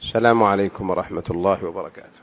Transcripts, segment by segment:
السلام عليكم ورحمة الله وبركاته.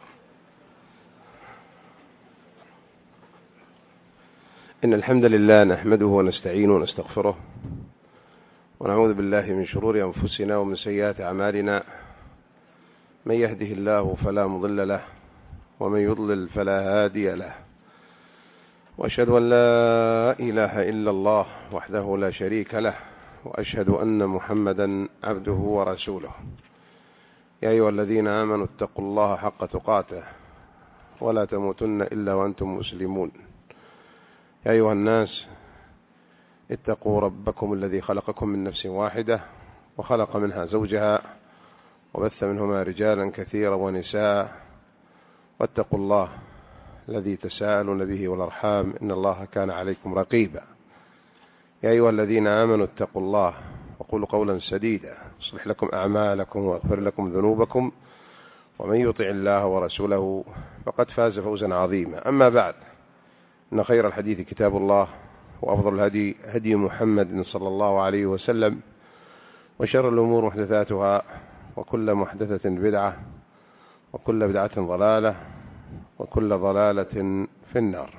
إن الحمد لله نحمده ونستعينه ونستغفره ونعوذ بالله من شرور أنفسنا ومن سيئات أعمالنا. من يهده الله فلا مضل له ومن يضلل فلا هادي له، وأشهد أن لا إله إلا الله وحده لا شريك له، وأشهد أن محمدا عبده ورسوله. يا أيها الذين آمنوا اتقوا الله حق تقاته ولا تموتن إلا وأنتم مسلمون. يا أيها الناس اتقوا ربكم الذي خلقكم من نفس واحدة وخلق منها زوجها وبث منهما رجالا كثيرا ونساء، واتقوا الله الذي تساءلون به والأرحام إن الله كان عليكم رقيبا. يا أيها الذين آمنوا اتقوا الله وقولوا قولا سديدا يصلح لكم أعمالكم ويغفر لكم ذنوبكم، ومن يطع الله ورسوله فقد فاز فوزا عظيما. أما بعد، إن خير الحديث كتاب الله، وأفضل الهدي هدي محمد صلى الله عليه وسلم، وشر الأمور محدثاتها، وكل محدثة بدعة، وكل بدعة ضلالة، وكل ضلالة في النار.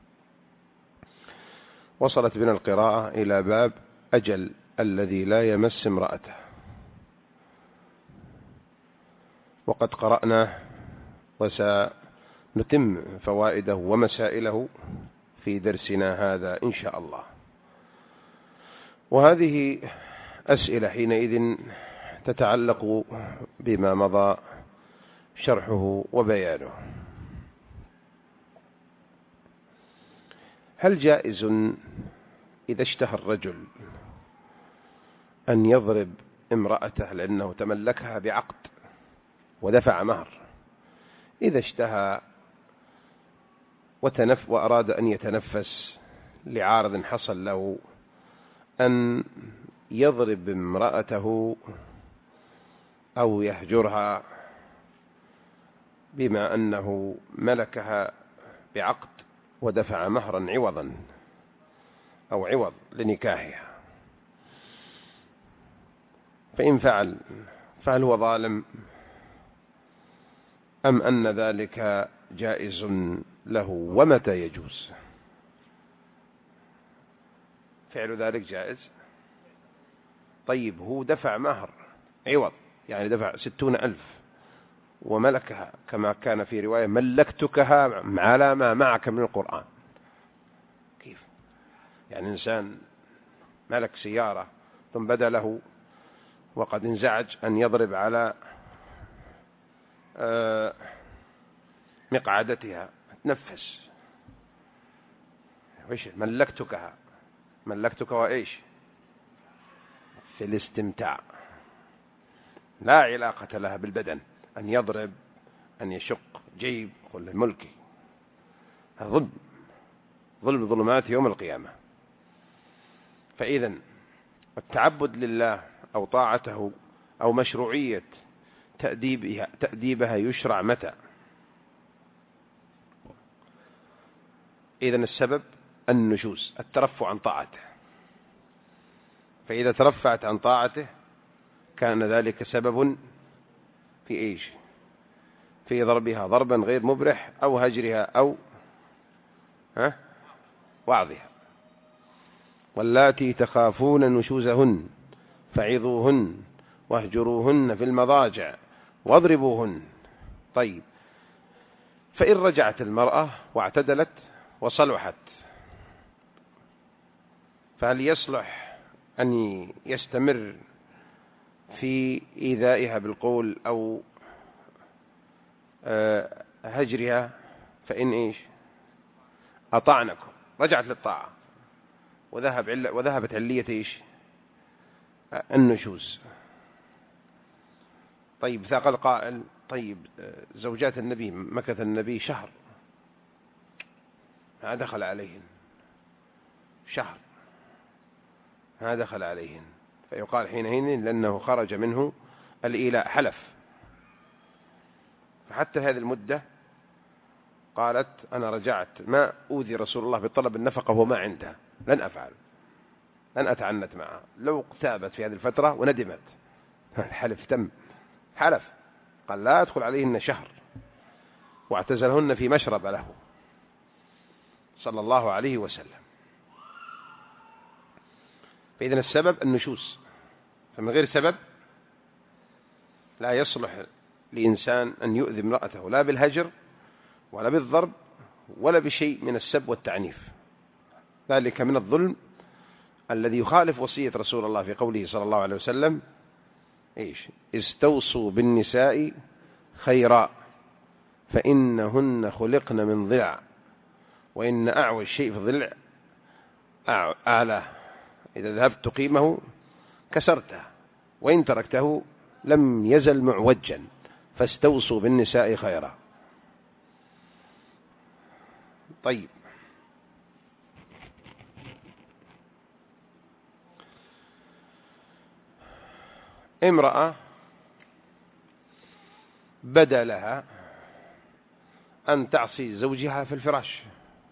وصلت بنا القراءة إلى باب أجل الذي لا يمس امرأته، وقد قرأناه وسنتم فوائده ومسائله في درسنا هذا إن شاء الله. وهذه أسئلة حينئذ تتعلق بما مضى شرحه وبيانه. هل جائز إذا اشتهى الرجل أن يضرب امرأته لأنه تملكها بعقد ودفع مهر، إذا اشتهى وأراد أن يتنفس لعارض حصل له، أن يضرب امرأته أو يهجرها بما أنه ملكها بعقد ودفع مهرا عوضا أو عوض لنكاحها؟ فإن فهل هو ظالم أم أن ذلك جائز له؟ ومتى يجوز فعل ذلك؟ جائز. طيب، هو دفع مهر عوض، يعني دفع 60,000 وملكها، كما كان في رواية ملكتكها على ما معك من القرآن. كيف يعني إنسان ملك سيارة ثم بدا له وقد انزعج أن يضرب على مقعدتها، تنفس، وإيش ملكتكها؟ ملكتك وإيش؟ في الاستمتاع، لا علاقة لها بالبدن، أن يضرب، أن يشق جيب، قل ملكي. ظلم ظلمات يوم القيامة. فإذا التعبد لله أو طاعته أو مشروعية تأديبها يشرع متى؟ إذن السبب النشوز، الترفع عن طاعته، فإذا ترفعت عن طاعته كان ذلك سبب في إيش؟ في ضربها ضربا غير مبرح، أو هجرها، أو وعظها. واللاتي تخافون نشوزهن فعظوهن واهجروهن في المضاجع واضربوهن. طيب، فإن رجعت المرأة واعتدلت وصلحت، فهل يصلح أن يستمر في إيذائها بالقول أو هجرها؟ فإن إيش؟ أطعنكم، رجعت للطاعة وذهبت علية إيش؟ النشوز. طيب، ثقل قائل: طيب، زوجات النبي مكث النبي شهر ما دخل عليهن، شهر ما دخل عليهن، فيقال حينئذ لأنه خرج منه الإيلاء، حلف. فحتى هذه المدة قالت: أنا رجعت، ما أوذي رسول الله بطلب النفقة وما عندها، لن أفعل، لن أتعنت معها. لو تابت في هذه الفترة وندمت، الحلف تم، حلف قال لا أدخل عليهن شهر، واعتزلهن في مشرب له صلى الله عليه وسلم. فإذن السبب النشوز، فمن غير سبب لا يصلح لإنسان أن يؤذي امرأته لا بالهجر ولا بالضرب ولا بشيء من السب والتعنيف. ذلك من الظلم الذي يخالف وصية رسول الله في قوله صلى الله عليه وسلم: استوصوا بالنساء خيرا فإنهن خلقن من ضلع، وإن أعوج شيء في الضلع أعلاه، إذا ذهبت تقيمه كسرته، وإن تركته لم يزل معوجا، فاستوصوا بالنساء خيرا. طيب، امرأة بدا لها أن تعصي زوجها في الفراش،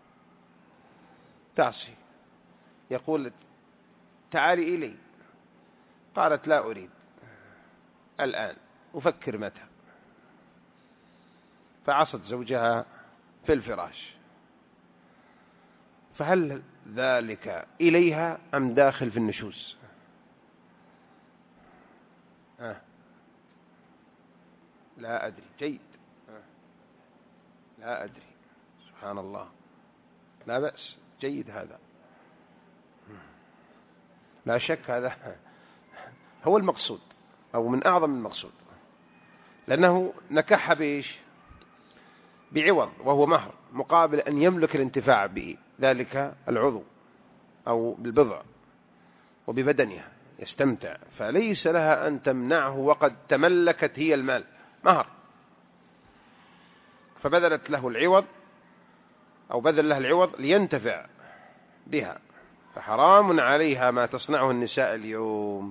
تعصي، يقول: تعالي إلي، قالت: لا أريد الآن، أفكر متى. فعصت زوجها في الفراش، فهل ذلك إليها أم داخل في النشوز؟ لا أدري. جيد. لا أدري. سبحان الله. لا بأس، جيد هذا، لا شك هذا هو المقصود أو من أعظم المقصود، لأنه نكح بإيش؟ بعوض، وهو مهر، مقابل أن يملك الانتفاع بذلك العضو أو بالبضع وببدنها يستمتع، فليس لها أن تمنعه وقد تملكت هي المال، مهر، فبذلت له العوض أو بذل له العوض لينتفع بها. فحرام عليها ما تصنعه النساء اليوم،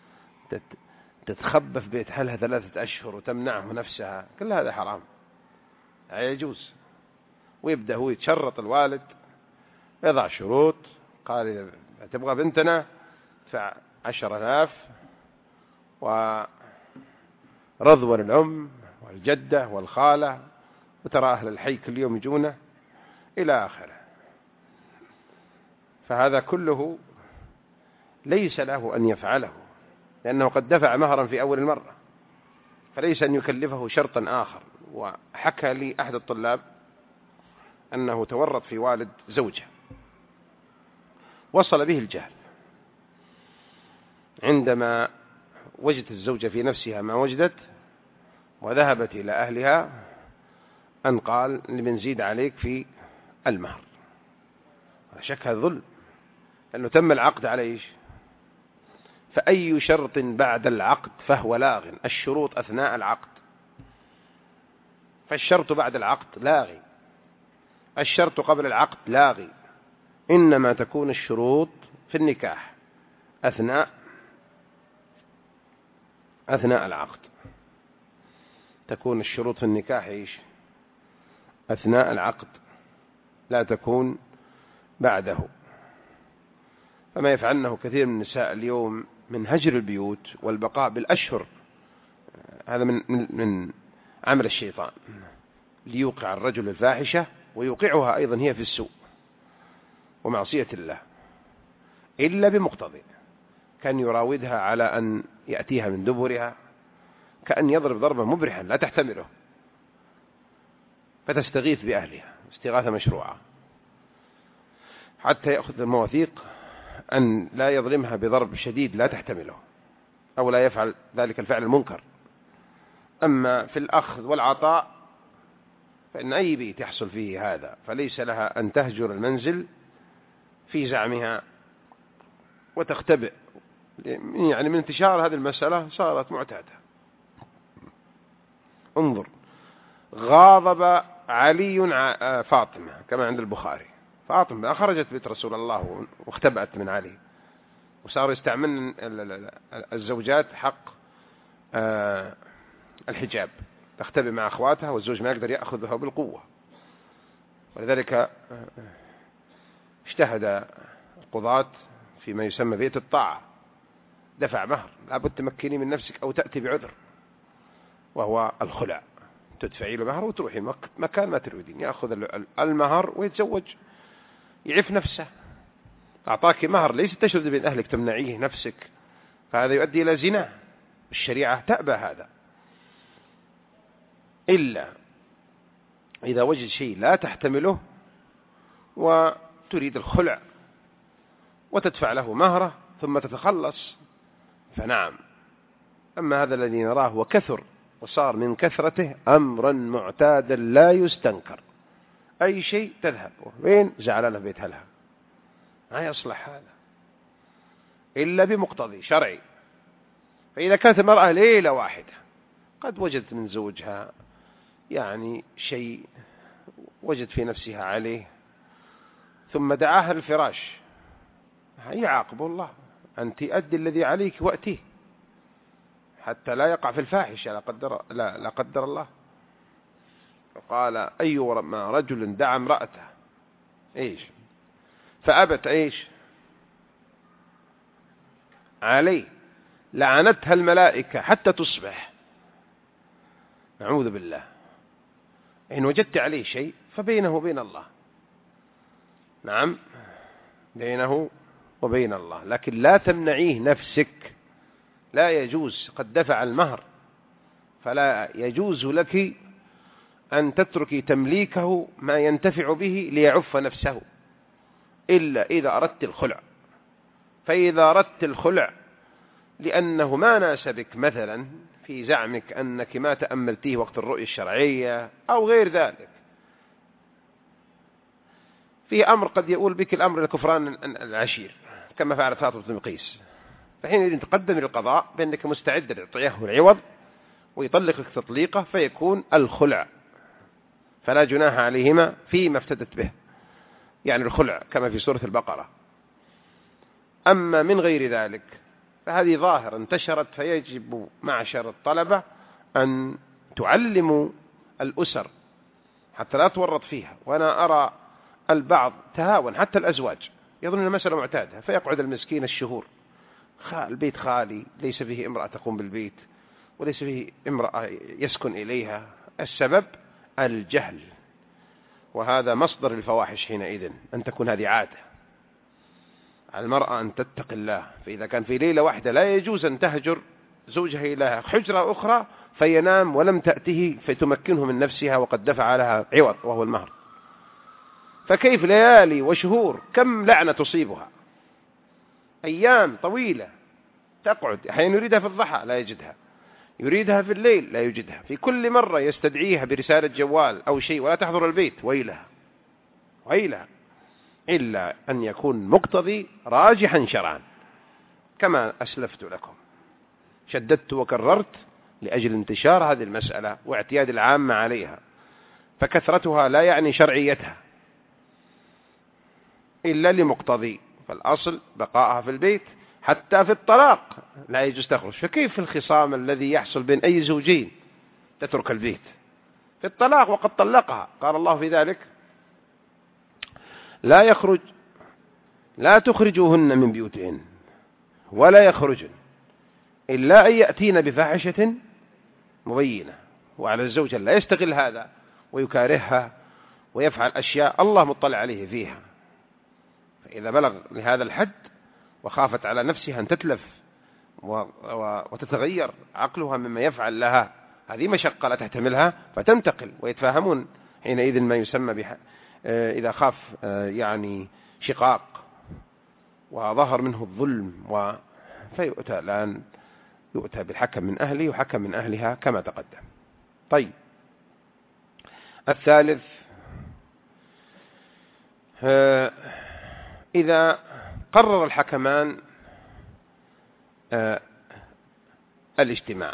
تتخبى في بيت أهلها 3 أشهر وتمنعه نفسها، كل هذا حرام، لا يجوز. ويبدأ هو يتشرط، الوالد يضع شروط، قال: إذا تبغى بنتنا ادفع 10,000 ورضوى الأم والجدة والخالة، وترى أهل الحي كل يوم يجونه إلى آخره. فهذا كله ليس له أن يفعله، لأنه قد دفع مهرا في أول المرة، فليس أن يكلفه شرطا آخر. وحكى لي أحد الطلاب أنه تورط في والد زوجه، وصل به الجهل عندما وجدت الزوجة في نفسها ما وجدت، وذهبت إلى أهلها أن قال: بنزيد عليك في المهر. لا شك هذا ظلم، لأنه تم العقد على إيش؟ فأي شرط بعد العقد فهو لاغ، الشروط أثناء العقد، فالشرط بعد العقد لاغي، الشرط قبل العقد لاغي، إنما تكون الشروط في النكاح أثناء العقد، تكون الشروط في النكاح إيش؟ أثناء العقد، لا تكون بعده. فما يفعلنه كثير من النساء اليوم من هجر البيوت والبقاء بالأشهر، هذا من عمل الشيطان ليوقع الرجل الفاحشة ويوقعها أيضا هي في السوء ومعصية الله، إلا بمقتضى، كان يراودها على أن يأتيها من دبرها، كأن يضرب ضربا مبرحا لا تحتمله، فتستغيث بأهلها استغاثة مشروعة، حتى يأخذ المواثيق أن لا يظلمها بضرب شديد لا تحتمله، أو لا يفعل ذلك الفعل المنكر. أما في الأخذ والعطاء فإن أي بيت يحصل فيه هذا، فليس لها أن تهجر المنزل في زعمها وتختبئ، يعني من انتشار هذه المسألة صارت معتادة. انظر، غاضب علي فاطمة كما عند البخاري، فاطمة خرجت بيت رسول الله واختبأت من علي، وصاروا يستعملن الزوجات حق الحجاب، تختبئ مع أخواتها والزوج ما يقدر يأخذها بالقوة. ولذلك اجتهد القضاة فيما يسمى بيت الطاعة، دفع مهر، لابد تمكني من نفسك أو تأتي بعذر، وهو الخلع. تدفعي له مهر وتروحي مكان ما تريدين، يأخذ المهر ويتزوج، يعف نفسه. أعطاك مهر ليس تشرد بين أهلك تمنعيه نفسك، فهذا يؤدي إلى زنا. الشريعة تأبى هذا، إلا إذا وجد شيء لا تحتمله وتريد الخلع وتدفع له مهره ثم تتخلص، فنعم. أما هذا الذي نراه وكثر وصار من كثرته أمرا معتادا لا يستنكر، أي شيء تذهب وين زعلانة بيت أهلها، ما يصلح هذا إلا بمقتضي شرعي. فإذا كانت المرأة ليلة واحدة قد وجدت من زوجها يعني شيء وجد في نفسها عليه ثم دعاها للفراش، يعاقب الله، أنت أدي الذي عليك وأتيه حتى لا يقع في الفاحشة لا قدر الله. فقال أيما رجل دعا امرأته إيش فأبت إيش عليه لعنتها الملائكة حتى تصبح. نعوذ بالله. إن وجدت عليه شيء فبينه وبين الله، نعم بينه وبين الله، لكن لا تمنعيه نفسك، لا يجوز. قد دفع المهر فلا يجوز لك أن تتركي تمليكه ما ينتفع به ليعف نفسه إلا إذا أردت الخلع. فإذا أردت الخلع لأنه ما ناسبك مثلا في زعمك أنك ما تأملتيه وقت الرؤية الشرعية أو غير ذلك، في أمر قد يؤول بك الأمر لكفران العشير كما فعلت فاطمة بن قيس، فحين تقدم للقضاء بأنك مستعد لتعطيه العوض ويطلقك تطليقه فيكون الخلع، فلا جناح عليهما فيما افتدت به، يعني الخلع كما في سورة البقرة. أما من غير ذلك فهذه ظاهرة انتشرت، فيجب معشر الطلبة أن تعلموا الأسر حتى لا تورط فيها. وأنا أرى البعض تهاون، حتى الأزواج يظن المسألة معتادة، فيقعد المسكين الشهور البيت خالي، ليس فيه امرأة تقوم بالبيت وليس فيه امرأة يسكن إليها. السبب الجهل، وهذا مصدر الفواحش حينئذ، أن تكون هذه عادة. على المرأة أن تتقي الله، فإذا كان في ليلة واحدة لا يجوز أن تهجر زوجها إلى حجرة أخرى فينام ولم تأته فتمكنه من نفسها وقد دفع لها عوض وهو المهر، فكيف ليالي وشهور؟ كم لعنة تصيبها، أيام طويلة تقعد. أحيانا يريدها في الضحى لا يجدها، يريدها في الليل لا يجدها، في كل مرة يستدعيها برسالة جوال أو شيء ولا تحضر البيت، ويلها ويلها. إلا أن يكون مقتضي راجحا شرعا كما أسلفت لكم، شددت وكررت لأجل انتشار هذه المسألة واعتياد العامة عليها، فكثرتها لا يعني شرعيتها إلا لمقتضي، فالأصل بقائها في البيت. حتى في الطلاق لا يجوز تخرج، فكيف في الخصام الذي يحصل بين أي زوجين تترك البيت؟ في الطلاق وقد طلقها قال الله في ذلك لا تخرجوهن من بيوتهن ولا يخرجن إلا أن يأتين بفاحشة مبينة. وعلى الزوج لا يستغل هذا ويكارهها ويفعل أشياء الله مطلع عليه فيها، فإذا بلغ لهذا الحد وخافت على نفسها أن تتلف وتتغير عقلها مما يفعل لها، هذه مشقة لا تحتملها فتنتقل، ويتفاهمون حينئذ ما يسمى إذا خاف يعني شقاق وظهر منه الظلم فيؤتى الآن يؤتى بالحكم من أهله وحكم من أهلها كما تقدم. طيب، الثالث إذا قرر الحكمان الاجتماع،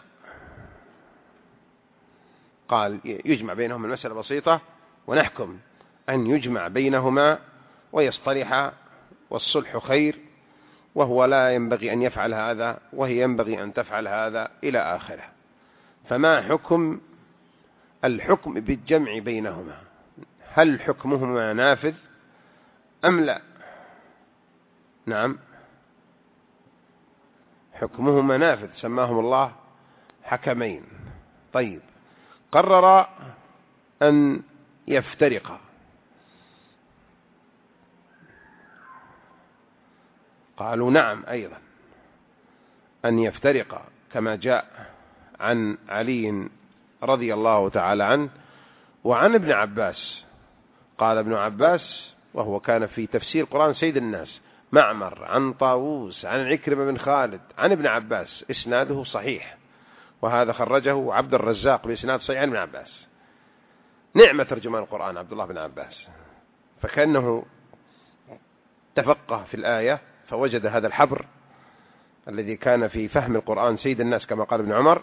قال يجمع بينهم المسألة بسيطة ونحكم أن يجمع بينهما ويصطلحا، والصلح خير، وهو لا ينبغي أن يفعل هذا وهي ينبغي أن تفعل هذا إلى آخره. فما حكم الحكم بالجمع بينهما؟ هل حكمهما نافذ أم لا؟ نعم، حكمهما نافذ، سماهم الله حكمين. طيب، قرر أن يفترقا. قالوا نعم أيضا أن يفترقا، كما جاء عن علي رضي الله تعالى عنه وعن ابن عباس. قال ابن عباس، وهو كان في تفسير قرآن سيد الناس، معمر عن طاووس عن عكرمة بن خالد عن ابن عباس، إسناده صحيح، وهذا خرجه عبد الرزاق بإسناد صحيح عن ابن عباس. نعمة ترجمان القرآن عبد الله بن عباس، فكأنه تفقه في الآية فوجد هذا الحبر الذي كان في فهم القرآن سيد الناس كما قال ابن عمر.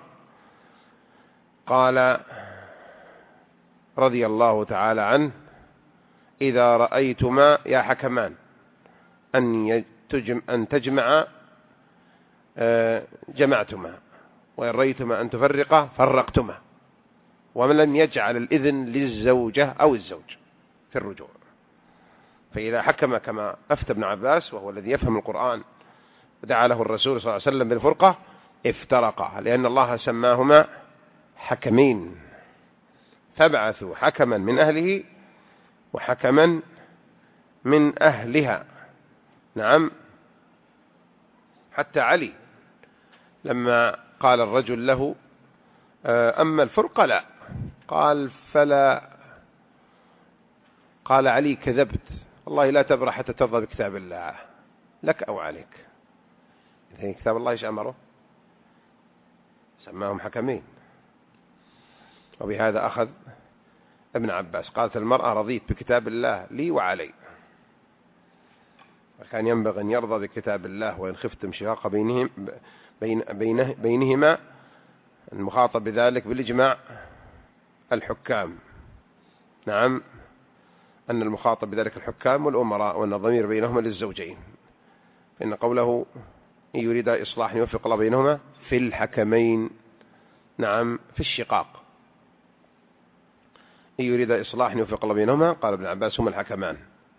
قال رضي الله تعالى عنه: إذا رأيتما يا حكمان أن تجمع جمعتما، وإن رأيتما أن تفرقا فرقتما، ومن لم يجعل الإذن للزوجة أو الزوج في الرجوع. فإذا حكم كما أفتى ابن عباس وهو الذي يفهم القرآن ودعا له الرسول صلى الله عليه وسلم بالفرقة، افترقا، لأن الله سماهما حكمين، فابعثوا حكما من أهله وحكما من أهلها. نعم، حتى علي لما قال الرجل له أما الفرقة لا، قال فلا، قال علي كذبت، والله لا تبرح حتى ترضى بكتاب الله لك أو عليك. إذن كتاب الله إيش أمره؟ سماهم حكمين. وبهذا أخذ ابن عباس. قالت المرأة: رضيت بكتاب الله لي وعلي. وكان ينبغي أن يرضى بكتاب الله، وإن خفتم شقاق بينهما المخاطب بذلك بالإجماع الحكام. نعم، أن المخاطب بذلك الحكام والأمراء، وأن الضمير بينهما للزوجين، فإن قوله إن يريد إصلاح يوفق الله بينهما في الحكمين. نعم، في الشقاق إن يريد إصلاح يوفق الله بينهما، قال ابن عباس هما الحكمان.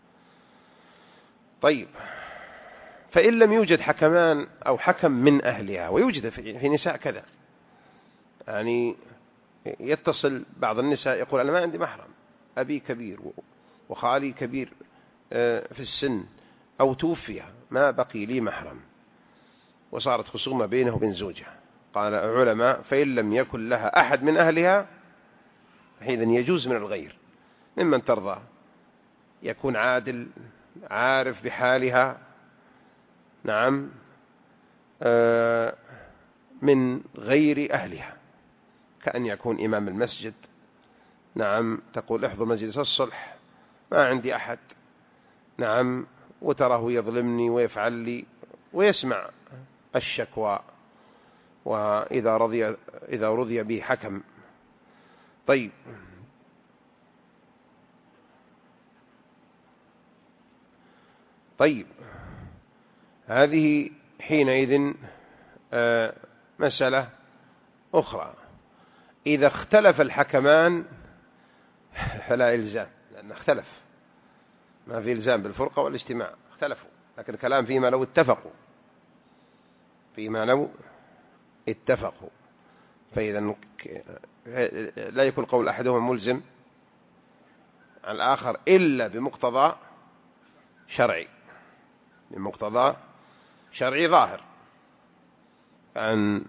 طيب، فإن لم يوجد حكمان أو حكم من أهلها، ويوجد في نساء كذا، يعني يتصل بعض النساء يقول أنا ما عندي محرم، أبي كبير وخالي كبير في السن أو توفي ما بقي لي محرم، وصارت خصومة بينه وبين زوجها. قال العلماء: فإن لم يكن لها أحد من أهلها حينئذ يجوز من الغير، ممن ترضى، يكون عادل عارف بحالها. نعم، من غير أهلها، كأن يكون إمام المسجد. نعم، تقول احضر مجلس الصلح، ما عندي أحد. نعم، وتراه يظلمني ويفعل لي، ويسمع الشكوى، وإذا رضي به حكم. طيب، هذه حينئذ مسألة أخرى. إذا اختلف الحكمان فلا إلزام، لأن اختلف، ما في إلزام بالفرقة والاجتماع، اختلفوا، لكن الكلام فيما لو اتفقوا، فإذا لا يكون قول أحدهما ملزم على الآخر إلا بمقتضى شرعي ظاهر، أن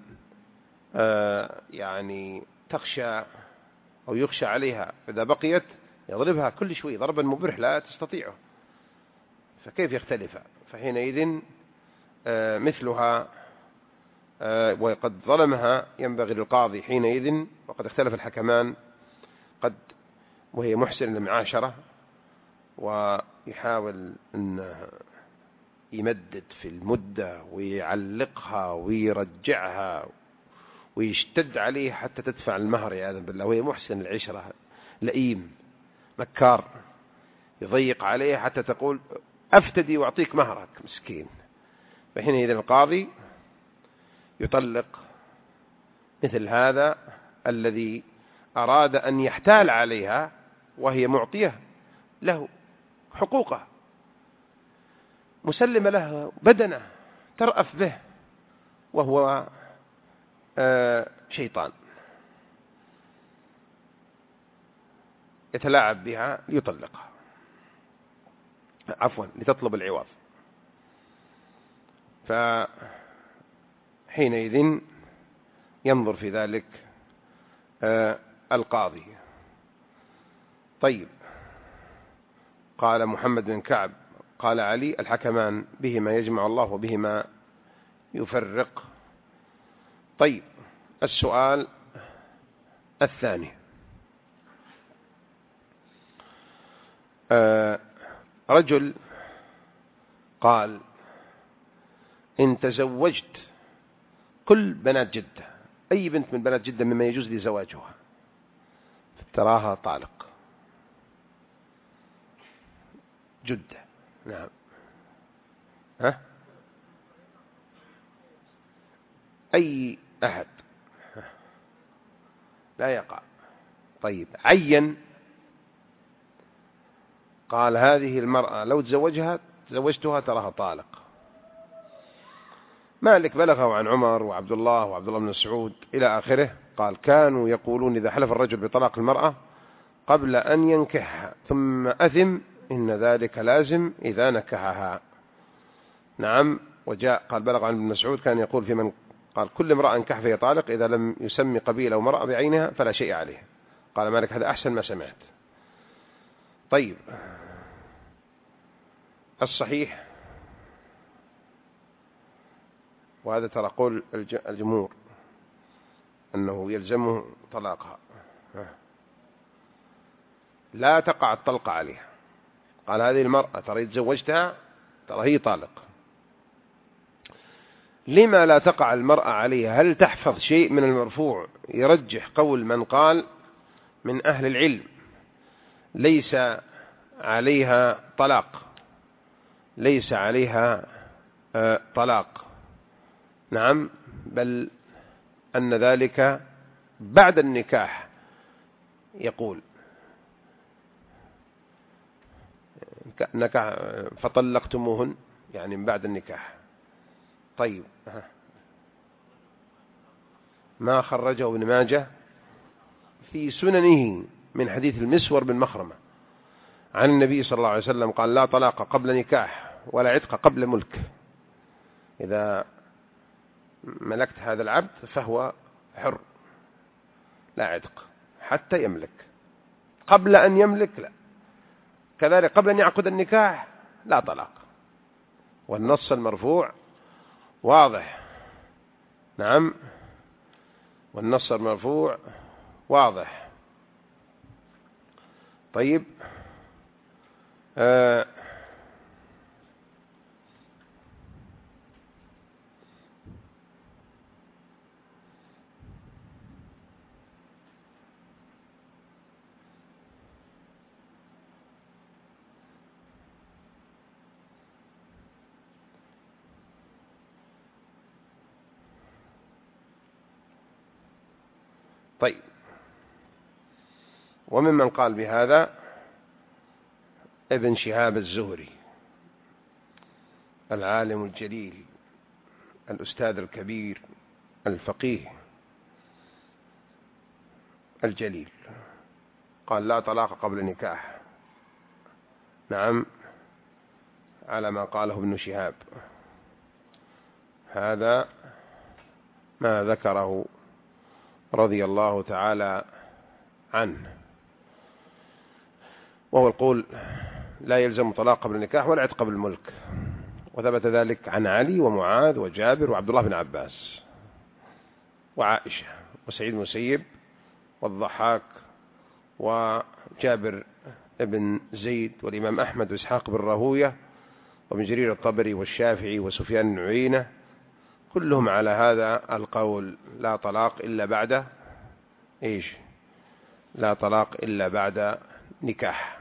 يعني تخشى أو يخشى عليها إذا بقيت يضربها كل شوي ضربا مبرح لا تستطيعه، فكيف يختلف؟ فحينئذ مثلها وقد ظلمها ينبغي للقاضي حينئذ، وقد اختلف الحكمان، قد وهي محسن المعاشرة ويحاول أن يمدد في المدة ويعلقها ويرجعها ويشتد عليه حتى تدفع المهر يا أذن بالله، وهي محسن العشرة، لئيم مكار، يضيق عليه حتى تقول أفتدي وأعطيك مهرك، مسكين. فحينئذ القاضي يطلق مثل هذا الذي أراد أن يحتال عليها وهي معطية له حقوقه، مسلمة له بدنه ترأف به، وهو شيطان. يتلاعب بها ليطلقها، عفوا لتطلب العوض. فحينئذ ينظر في ذلك القاضي. طيب، قال محمد بن كعب قال علي: الحكمان بهما يجمع الله وبهما يفرق. طيب، السؤال الثاني: رجل قال: إن تزوجت كل بنات جدة، أي بنت من بنات جدة مما يجوز لي زواجها، تراها طالق. جدة، نعم. أي أحد لا يقع. طيب، عين قال: هذه المرأة لو تزوجتها تراها طالق. مالك بلغه عن عمر وعبد الله بن مسعود إلى آخره، قال: كانوا يقولون إذا حلف الرجل بطلاق المرأة قبل أن ينكحها ثم أثم إن ذلك لازم إذا نكحها. نعم. وجاء قال بلغ عن ابن مسعود كان يقول في من قال: كل امرأة انكح فهي طالق إذا لم يسمي قبيلة ومرأة بعينها فلا شيء عليه. قال مالك: هذا أحسن ما سمعت. طيب، الصحيح، وهذا ترى قول الجمهور أنه يلزمه طلاقها، لا تقع الطلقة عليها. قال: هذه المرأة ترى تزوجتها ترى هي طالق. لما لا تقع المرأة عليها؟ هل تحفظ شيء من المرفوع يرجح قول من قال من أهل العلم ليس عليها طلاق، ليس عليها طلاق؟ نعم، بل أن ذلك بعد النكاح. يقول: نكاح فطلقتموهن، يعني من بعد النكاح. طيب، ما خرجه ابن ماجه في سننه من حديث المسور بن مخرمة عن النبي صلى الله عليه وسلم قال: لا طلاق قبل نكاح ولا عتق قبل ملك. إذا ملكت هذا العبد فهو حر، لا عتق حتى يملك. قبل أن يملك لا. كذلك قبل أن يعقد النكاح لا طلاق. والنص المرفوع واضح. نعم، والنص المرفوع واضح. طيب، طيب، وممن قال بهذا ابن شهاب الزهري العالم الجليل الأستاذ الكبير الفقيه الجليل، قال: لا طلاق قبل نكاح. نعم، على ما قاله ابن شهاب. هذا ما ذكره رضي الله تعالى عنه، وهو القول: لا يلزم طلاق قبل النكاح ولا عتق قبل الملك. وثبت ذلك عن علي ومعاذ وجابر وعبد الله بن عباس وعائشة وسعيد المسيب والضحاك وجابر بن زيد والإمام أحمد وإسحاق بن راهوية وابن جرير الطبري والشافعي وسفيان بن عيينة، كلهم على هذا القول: لا طلاق إلا بعد إيش؟ لا طلاق إلا بعد نكاح،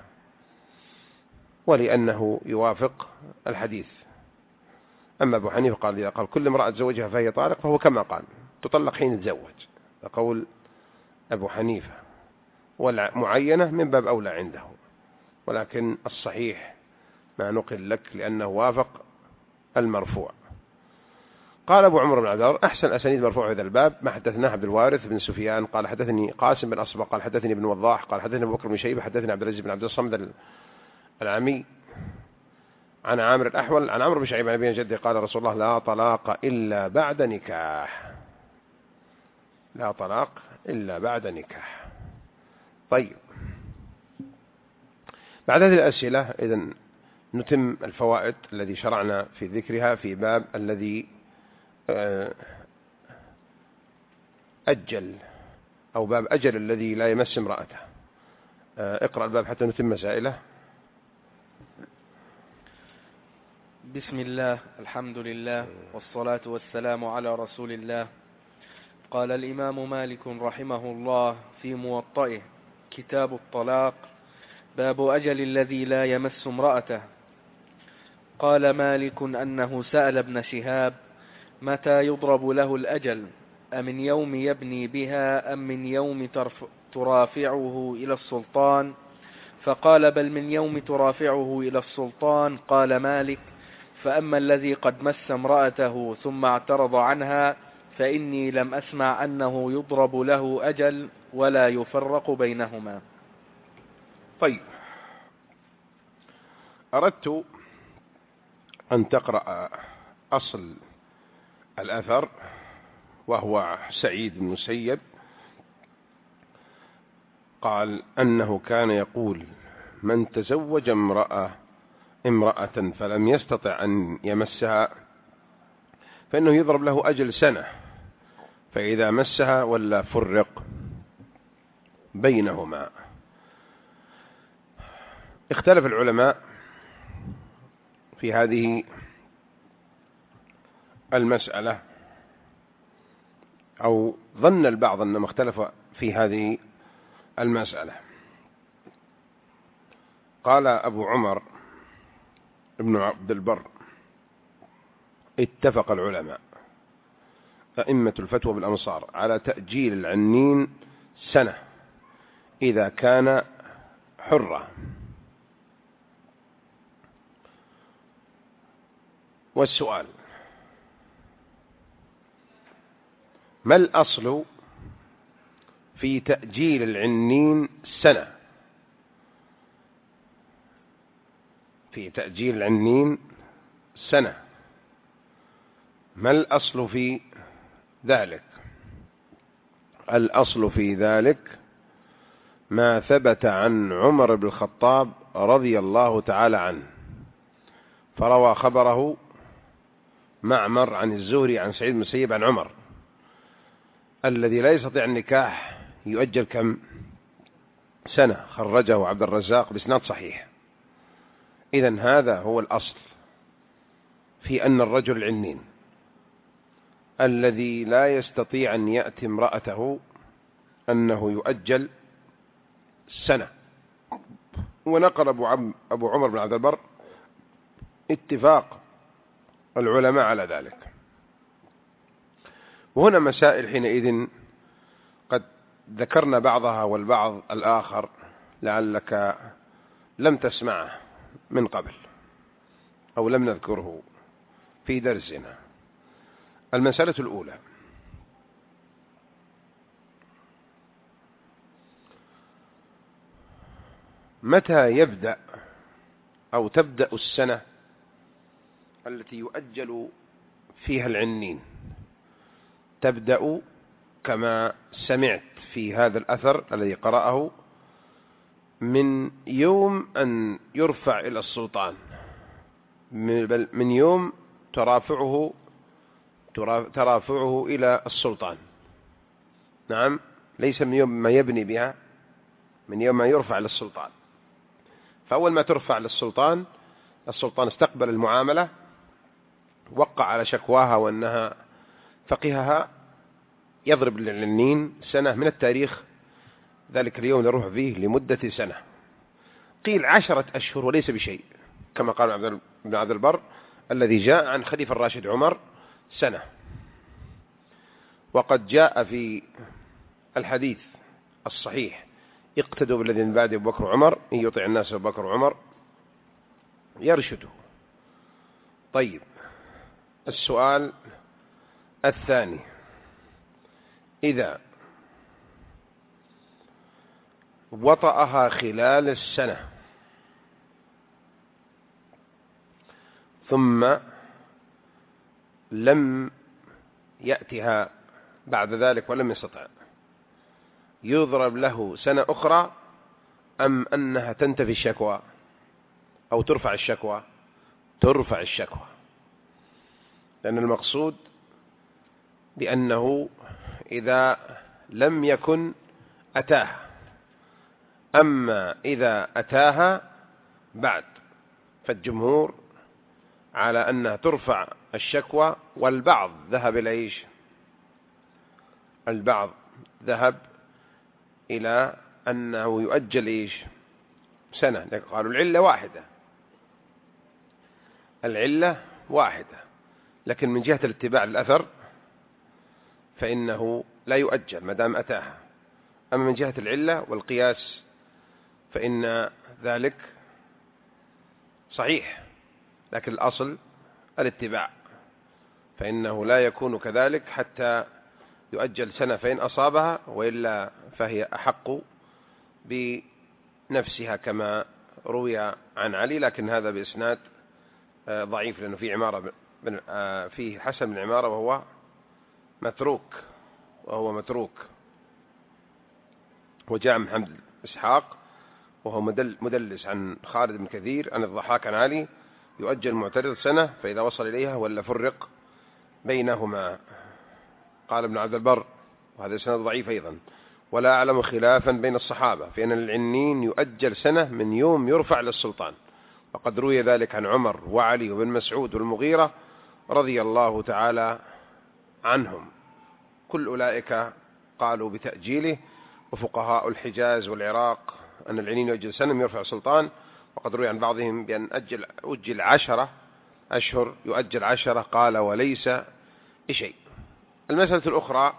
ولأنه يوافق الحديث. أما أبو حنيفة قال: إذا قال كل امرأة تزوجها فهي طالق فهو كما قال تطلق حين تزوج. قول أبو حنيفة، والمعينة من باب أولى عنده، ولكن الصحيح ما نقل لك لأنه وافق المرفوع. قال أبو عمر بن عبد البر: أحسن الأسانيد مرفوع في هذا الباب ما حدثنا عبد الوارث بن سفيان قال حدثني قاسم بن أصبغ قال حدثني ابن وضاح قال حدثني أبو بكر بن شيبة حدثني عبد العزيز بن عبد الصمد العمي عن عامر الأحول عن عمرو بن شعيب عن أبي جده قال رسول الله: لا طلاق إلا بعد نكاح. لا طلاق إلا بعد نكاح. طيب، بعد هذه الأسئلة إذن نتم الفوائد الذي شرعنا في ذكرها في باب الذي أجل أو باب أجل الذي لا يمس امرأته. اقرأ الباب حتى نتم مسائله. بسم الله، الحمد لله، والصلاة والسلام على رسول الله. قال الإمام مالك رحمه الله في موطئه: كتاب الطلاق، باب أجل الذي لا يمس امرأته. قال مالك أنه سأل ابن شهاب: متى يضرب له الأجل؟ أمن يوم يبني بها أم من يوم ترافعه إلى السلطان؟ فقال: بل من يوم ترافعه إلى السلطان. قال مالك: فأما الذي قد مس امرأته ثم اعترض عنها فإني لم أسمع أنه يضرب له أجل ولا يفرق بينهما. طيب، أردت أن تقرأ أصل الأثر، وهو سعيد بن المسيب قال أنه كان يقول: من تزوج امرأة فلم يستطع أن يمسها فإنه يضرب له أجل سنة، فإذا مسها ولا فرق بينهما. اختلف العلماء في هذه المسألة، أو ظن البعض أنهم اختلف في هذه المسألة. قال أبو عمر ابن عبد البر: اتفق العلماء أئمة الفتوى بالأمصار على تأجيل العنين سنة إذا كان حرا. والسؤال: ما الأصل في تأجيل العنين سنة؟ في تأجيل العنين سنة، ما الأصل في ذلك؟ الأصل في ذلك ما ثبت عن عمر بن الخطاب رضي الله تعالى عنه، فروى خبره معمر عن الزهري عن سعيد بن المسيب عن عمر: الذي لا يستطيع النكاح يؤجل كم؟ سنة. خرجه عبد الرزاق بإسناد صحيح. إذن هذا هو الأصل في أن الرجل العنين الذي لا يستطيع أن يأتي امرأته أنه يؤجل سنة. ونقل أبو عمر بن عبد البر اتفاق العلماء على ذلك. وهنا مسائل حينئذ قد ذكرنا بعضها والبعض الآخر لعلك لم تسمعه من قبل أو لم نذكره في درسنا. المسألة الأولى: متى يبدأ أو تبدأ السنة التي يؤجل فيها العنين؟ تبدأ كما سمعت في هذا الأثر الذي قرأه من يوم أن يرفع إلى السلطان، بل من يوم ترافعه إلى السلطان. نعم، ليس من يوم ما يبني بها، من يوم ما يرفع للسلطان. فأول ما ترفع للسلطان، السلطان استقبل المعاملة، وقع على شكواها وأنها فقهها، يضرب للعنين سنة من التاريخ ذلك اليوم نروح فيه لمدة سنة. قيل 10 أشهر وليس بشيء، كما قال ابن عبد البر الذي جاء عن خليفة الراشد عمر سنة. وقد جاء في الحديث الصحيح: اقتدوا بالذين من بعد أبو بكر وعمر، إن يطع الناس أبو بكر وعمر يرشدوا. طيب، السؤال: الثاني إذا وطأها خلال السنة ثم لم يأتها بعد ذلك ولم يستطع، يضرب له سنة أخرى أم أنها تنتفي الشكوى أو ترفع الشكوى؟ ترفع الشكوى، لأن المقصود بأنه إذا لم يكن أتاها، أما إذا أتاها بعد فالجمهور على أنها ترفع الشكوى. والبعض ذهب إلى إيش؟ البعض ذهب إلى أنه يؤجل إيش؟ سنة. قالوا العلة واحدة، العلة واحدة، لكن من جهة الاتباع للأثر فإنه لا يؤجل ما دام أتاها. أما من جهة العلة والقياس فإن ذلك صحيح، لكن الأصل الاتباع، فإنه لا يكون كذلك حتى يؤجل سنة فإن أصابها، وإلا فهي أحق بنفسها كما روي عن علي، لكن هذا بإسناد ضعيف، لأنه في عمارة فيه حسن بن عمارة وهو متروك. وجاء محمد إسحاق وهو مدلس عن خالد بن كثير عن الضحاك عن علي يؤجل معترض سنة فإذا وصل إليها ولا فرق بينهما. قال ابن عبد البر وهذا إسناد ضعيف أيضا: ولا أعلم خلافا بين الصحابة في أن العنين يؤجل سنة من يوم يرفع للسلطان، وقد روي ذلك عن عمر وعلي وابن مسعود والمغيرة رضي الله تعالى عنهم، كل أولئك قالوا بتأجيله. وفقهاء الحجاز والعراق أن العنين يؤجل سنة من يرفع السلطان، وقد روي عن بعضهم بأن أجل 10 أشهر، يؤجل 10، قال وليس شيء. المسألة الأخرى: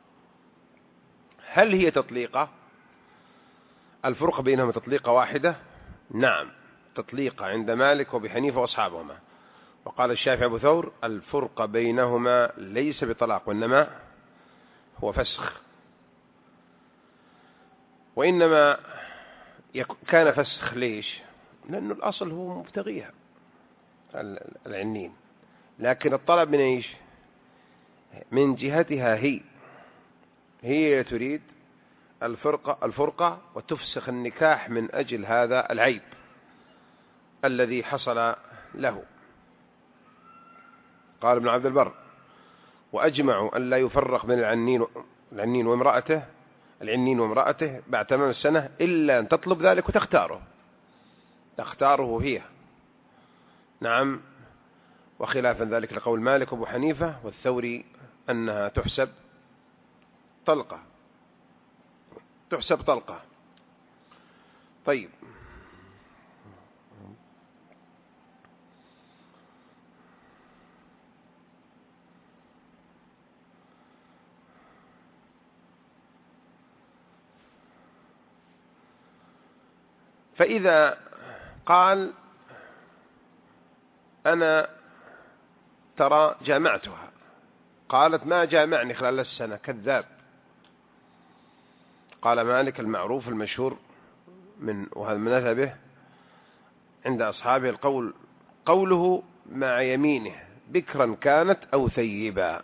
هل هي تطليقة؟ الفرق بينهما تطليقة واحدة؟ نعم، تطليقة عند مالك وابي حنيفة وأصحابهما. وقال الشافعي أبو ثور: الفرق بينهما ليس بطلاق، وإنما هو فسخ، وإنما كان فسخ. ليش؟ لأنه الأصل هو مبتغيها العنين، لكن الطلب من إيش؟ من جهتها هي تريد الفرقة وتفسخ النكاح من أجل هذا العيب الذي حصل له. قال ابن عبد البر: وأجمعوا أن لا يفرق بين العنين وامرأته بعد تمام السنة إلا أن تطلب ذلك تختاره هي. نعم. وخلافا ذلك لقول مالك وابو حنيفة والثوري أنها تحسب طلقة. طيب، فإذا قال أنا ترى جامعتها، قالت ما جامعني خلال السنة، كذاب. قال مالك: المعروف المشهور وهذا مذهبه عند أصحابه قوله مع يمينه بكرا كانت أو ثيبا.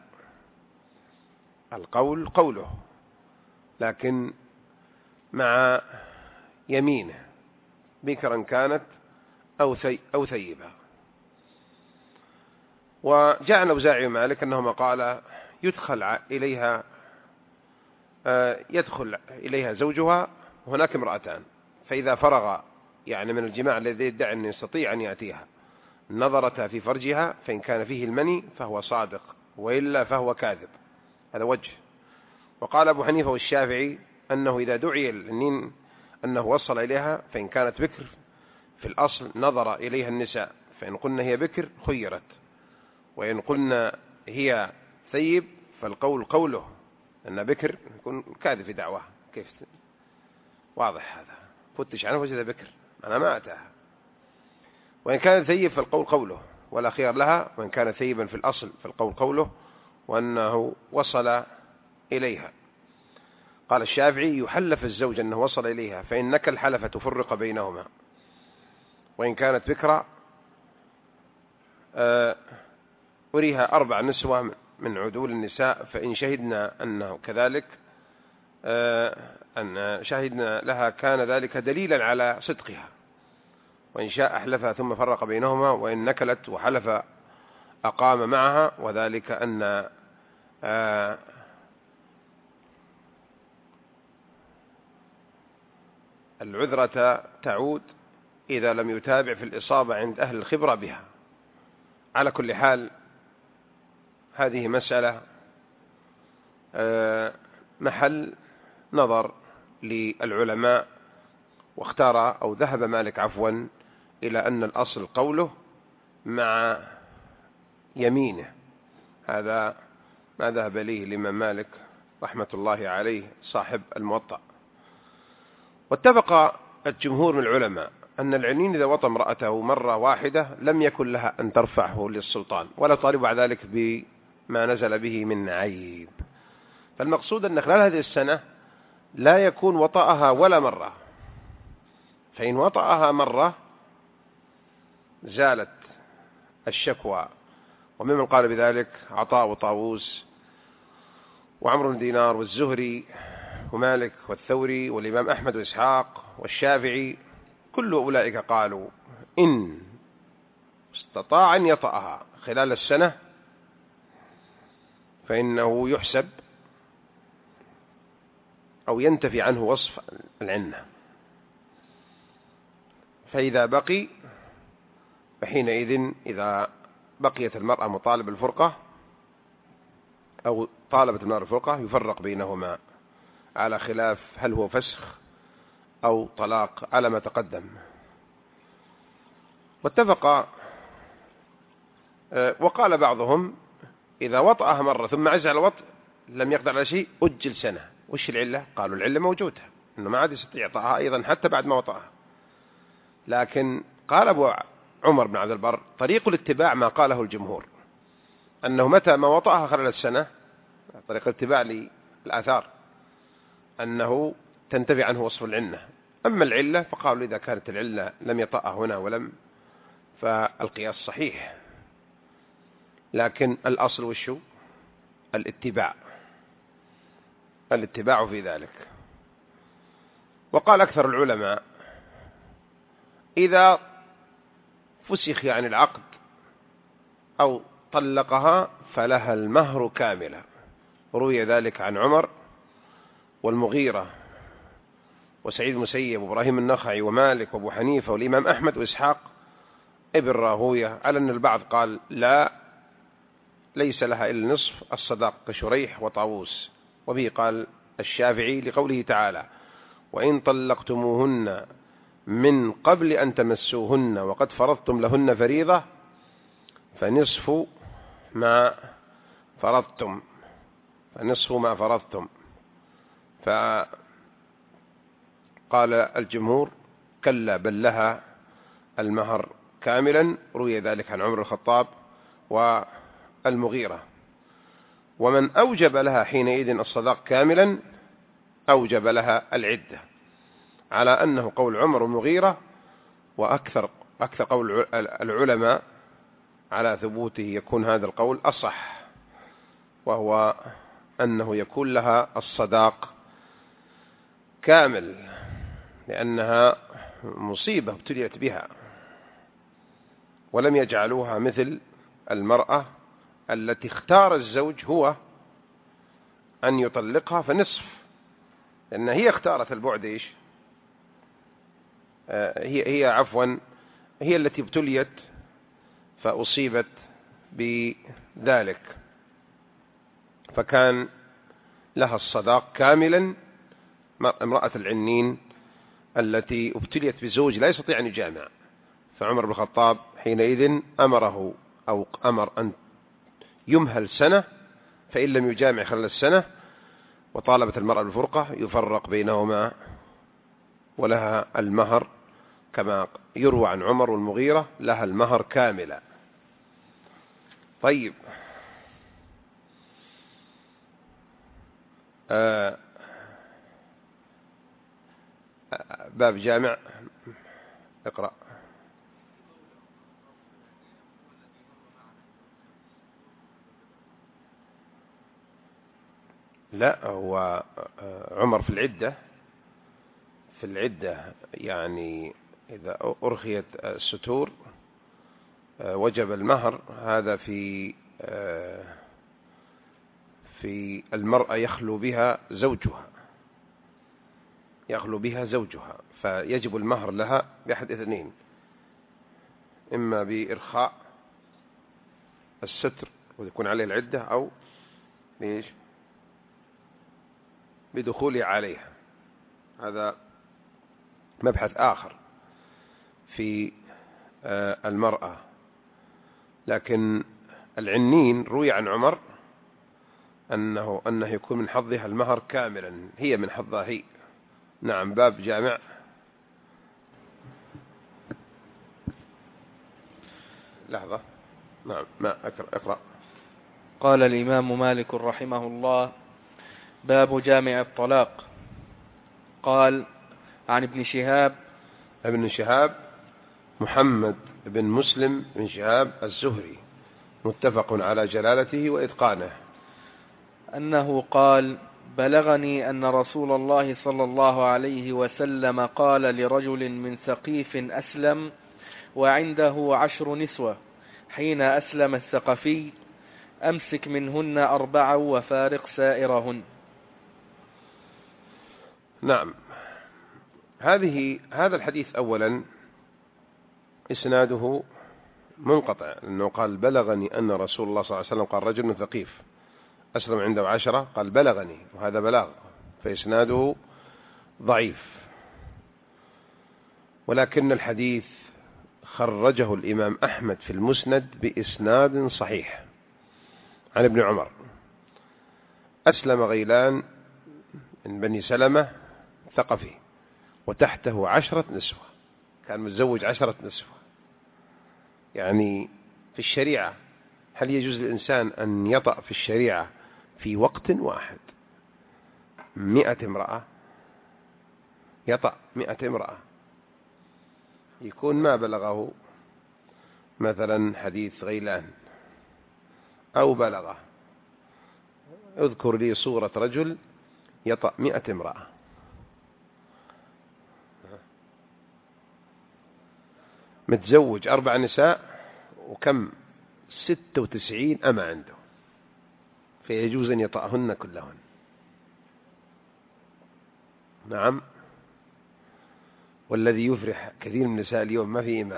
القول قوله، لكن مع يمينه بكرا كانت أو ثيبا. وجاء الأوزاعي ومالك أنهما قال يدخل إليها زوجها وهناك امرأتان، فإذا فرغ يعني من الجماع الذي يدعي أن يستطيع أن يأتيها نظرتها في فرجها، فإن كان فيه المني فهو صادق، وإلا فهو كاذب. هذا وجه. وقال أبو حنيفة والشافعي أنه إذا دعي النين أنه وصل إليها فإن كانت بكر في الأصل نظر إليها النساء، فإن قلنا هي بكر خيرت، وإن قلنا هي ثيب فالقول قوله، أن بكر يكون كاذب في دعوة. كيف واضح هذا؟ فتش عنه وجد بكر، أنا ما أتاها. وإن كان ثيب فالقول قوله ولا خيار لها، وإن كان ثيبا في الأصل فالقول قوله وأنه وصل إليها. قال الشافعي: يحلف الزوج أنه وصل إليها، فإن نكى الحلف تفرق بينهما، وإن كانت بكرة أريها 4 نسوة من عدول النساء، فإن شهدنا أنه كذلك أن شهدنا لها كان ذلك دليلا على صدقها، وإن شاء أحلفها ثم فرق بينهما، وإن نكلت وحلف أقام معها، وذلك أن العذرة تعود إذا لم يتابع في الإصابة عند أهل الخبرة بها. على كل حال هذه مسألة محل نظر للعلماء، واختار أو ذهب مالك عفوا إلى أن الأصل قوله مع يمينه. هذا ما ذهب إليه الإمام مالك رحمة الله عليه صاحب الموطأ. واتفق الجمهور من العلماء أن العنين إذا وطى امرأته مرة واحدة لم يكن لها أن ترفعه للسلطان ولا طالب بعد ذلك بما نزل به من عيب. فالمقصود أن خلال هذه السنة لا يكون وطأها ولا مرة، فإن وطأها مرة زالت الشكوى. وممن قال بذلك عطاء وطاووس وعمرو بن دينار والزهري ومالك والثوري والإمام أحمد وإسحاق والشافعي، كل أولئك قالوا إن استطاع أن يطأها خلال السنة فإنه يحسب أو ينتفي عنه وصف العنة، فإذا بقي فحينئذ إذا بقيت المرأة مطالب الفرقة أو طالبت المرأة الفرقة يفرق بينهما على خلاف هل هو فسخ أو طلاق على ما تقدم. واتفق وقال بعضهم إذا وطأها مرة ثم عز على الوطء لم يقدر على شيء أجل سنة. وش العلة؟ قالوا العلة موجودة، إنه ما عاد يستطيع طأها أيضا حتى بعد ما وطأها. لكن قال أبو عمر بن عبد البر طريق الاتباع ما قاله الجمهور، أنه متى ما وطأها خلال السنة طريق الاتباع للآثار أنه تنتفي عنه وصف العنة. أما العلة فقالوا إذا كانت العلة لم يطأها هنا ولم فالقياس صحيح، لكن الأصل وشو؟ الاتباع في ذلك. وقال أكثر العلماء إذا فسخ عن العقد أو طلقها فلها المهر كاملة. روي ذلك عن عمر والمغيرة وسعيد المسيب وإبراهيم النخعي ومالك وأبو حنيفة والإمام أحمد وإسحاق ابن راهوية، على أن البعض قال لا ليس لها إلا نصف الصداق كشريح وطاووس. وبه قال الشافعي لقوله تعالى وإن طلقتموهن من قبل أن تمسوهن وقد فرضتم لهن فريضة فنصف ما فرضتم فقال الجمهور كلا بل لها المهر كاملا. روي ذلك عن عمر الخطاب والمغيرة. ومن أوجب لها حينئذ الصداق كاملا أوجب لها العدة، على أنه قول عمر والمغيرة، وأكثر قول العلماء على ثبوته يكون هذا القول أصح، وهو أنه يكون لها الصداق كامل، لأنها مصيبة ابتليت بها، ولم يجعلوها مثل المرأة التي اختار الزوج هو أن يطلقها فنصف، لأن هي اختارت البعد. إيش هي التي ابتليت فأصيبت بذلك، فكان لها الصداق كاملا امرأة العنين التي ابتليت بزوج لا يستطيع أن يجامع. فعمر بن الخطاب حينئذ أمر أن يمهل سنة، فإن لم يجامع خلال السنة وطالبت المرأة بالفرقة يفرق بينهما ولها المهر كما يروى عن عمر والمغيرة لها المهر كاملا. طيب، باب جامع، اقرأ. لا، هو عمر في العدة يعني إذا أرخيت الستور وجب المهر. هذا في المرأة يخلو بها زوجها، فيجب المهر لها بأحد اثنين: إما بإرخاء الستر ويكون عليه العدة، أو بدخول عليها. هذا مبحث آخر في المرأة. لكن العنين روي عن عمر أنه يكون من حظها المهر كاملا، هي من حظها هي. نعم، باب جامع. لحظة، نعم، ما اقرأ. قال الإمام مالك رحمه الله: باب جامع الطلاق. قال: عن ابن شهاب محمد بن مسلم بن شهاب الزهري، متفق على جلالته وإتقانه، أنه قال: بلغني أن رسول الله صلى الله عليه وسلم قال لرجل من ثقيف أسلم وعنده 10 نسوة حين أسلم الثقفي: أمسك منهن 4 وفارق سائرهن. نعم. هذا الحديث أولا إسناده منقطع، لأنه قال: بلغني أن رسول الله صلى الله عليه وسلم قال رجل من ثقيف أسلم عنده 10، قال بلغني، وهذا بلاغ، فإسناده ضعيف. ولكن الحديث خرجه الإمام أحمد في المسند بإسناد صحيح عن ابن عمر: أسلم غيلان من بني سلمة ثقفي وتحته 10 نسوة، كان متزوج 10 نسوة. يعني في الشريعة هل يجوز للإنسان أن يطأ في الشريعة في وقت واحد 100 امرأة؟ يطأ 100 امرأة، يكون ما بلغه مثلا حديث غيلان، أو بلغه. اذكر لي صورة رجل يطأ 100 امرأة. متزوج 4 نساء، وكم 96 أما عنده، فيجوز أن يطأهن كلهن. نعم. والذي يفرح كثير من النساء اليوم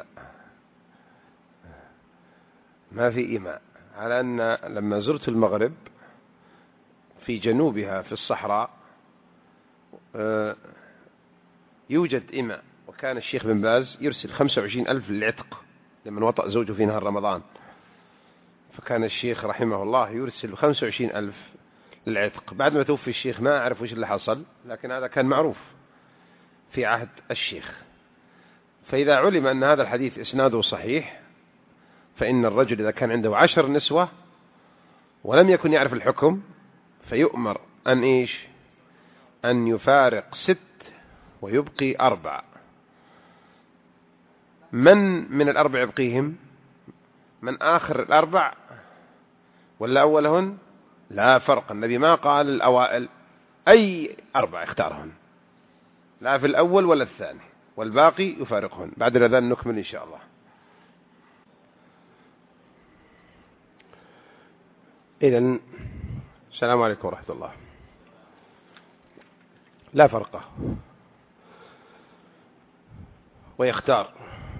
ما في إيماء، على أن لما زرت المغرب في جنوبها في الصحراء يوجد إماء، وكان الشيخ بن باز يرسل 25,000 للعتق لمن وطأ زوجه في نهار رمضان. فكان الشيخ رحمه الله يرسل 25,000 للعتق. بعد ما توفي الشيخ ما أعرف وش اللي حصل، لكن هذا كان معروف في عهد الشيخ. فإذا علم أن هذا الحديث إسناده صحيح، فإن الرجل إذا كان عنده 10 نسوة ولم يكن يعرف الحكم، فيؤمر أن يفارق 6 ويبقي 4. من ال4 يبقيهم؟ من آخر ال4 ولا أولهن؟ لا فرق، النبي ما قال الأوائل، أي 4 اختارهن، لا في الأول ولا الثاني، والباقي يفارقهن. بعد الأذان نكمل إن شاء الله. إذن السلام عليكم ورحمة الله. لا فرق، ويختار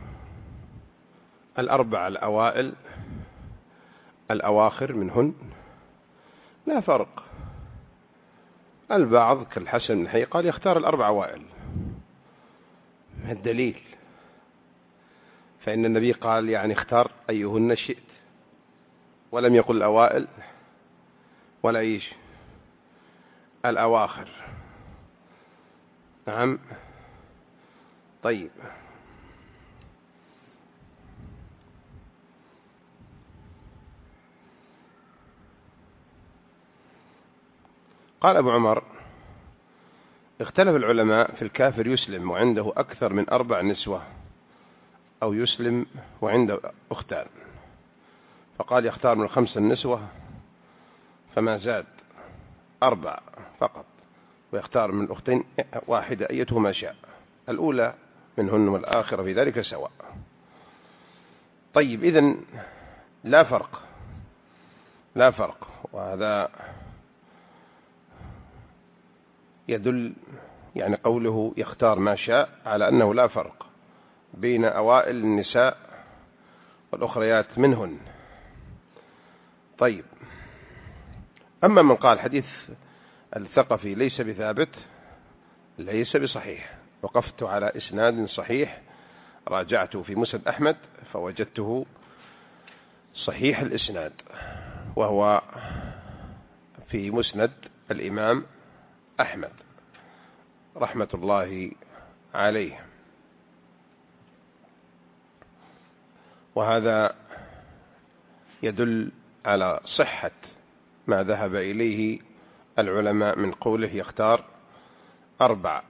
ال4 الأوائل الأواخر منهن، لا فرق. البعض كالحسن بن حي قال يختار ال4 أوائل. الدليل: فإن النبي قال يعني اختار أيهن شئت، ولم يقل الأوائل ولا الأواخر. نعم. طيب، قال أبو عمر: اختلف العلماء في الكافر يسلم وعنده أكثر من 4 نسوة، أو يسلم وعنده أختان. فقال: يختار من 5 النسوة فما زاد 4 فقط، ويختار من الأختين 1 أيتهما شاء، الأولى منهن والآخرة في ذلك سواء. طيب، إذن لا فرق، وهذا يدل يعني قوله يختار ما شاء على أنه لا فرق بين أوائل النساء والأخريات منهن. طيب، أما من قال حديث الثقفي ليس بثابت، ليس بصحيح. وقفت على إسناد صحيح، راجعته في مسند أحمد فوجدته صحيح الإسناد، وهو في مسند الإمام أحمد رحمة الله عليه. وهذا يدل على صحة ما ذهب إليه العلماء من قوله يختار 4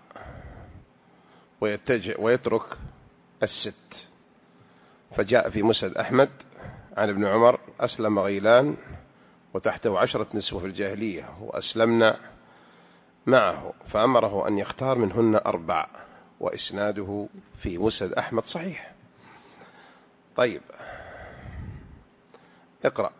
ويترك 6. فجاء في مسند أحمد عن ابن عمر: أسلم غيلان وتحته 10 نسوة في الجاهلية وأسلمنا معه، فأمره أن يختار منهن 4، وإسناده في مسند أحمد صحيح. طيب، اقرأ.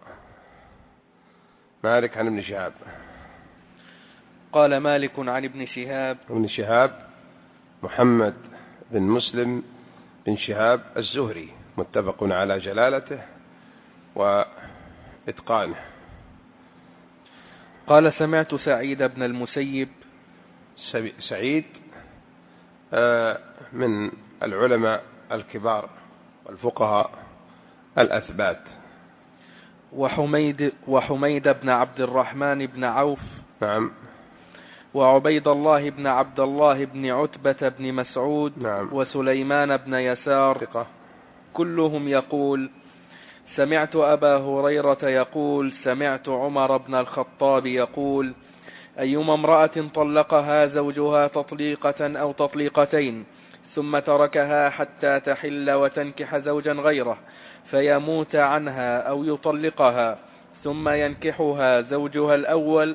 مالك عن ابن شهاب. قال مالك عن ابن شهاب محمد بن مسلم بن شهاب الزهري، متفق على جلالته وإتقانه. قال: سمعت سعيد بن المسيب. سعيد من العلماء الكبار والفقهاء الأثبات. وحميد بن عبد الرحمن بن عوف. نعم. وعبيد الله بن عبد الله بن عتبة بن مسعود. نعم. وسليمان بن يسار. ثقة. كلهم يقول: سمعت أبا هريرة يقول: سمعت عمر بن الخطاب يقول: أيما امرأة طلقها زوجها تطليقة أو تطليقتين ثم تركها حتى تحل وتنكح زوجا غيره فيموت عنها أو يطلقها ثم ينكحها زوجها الأول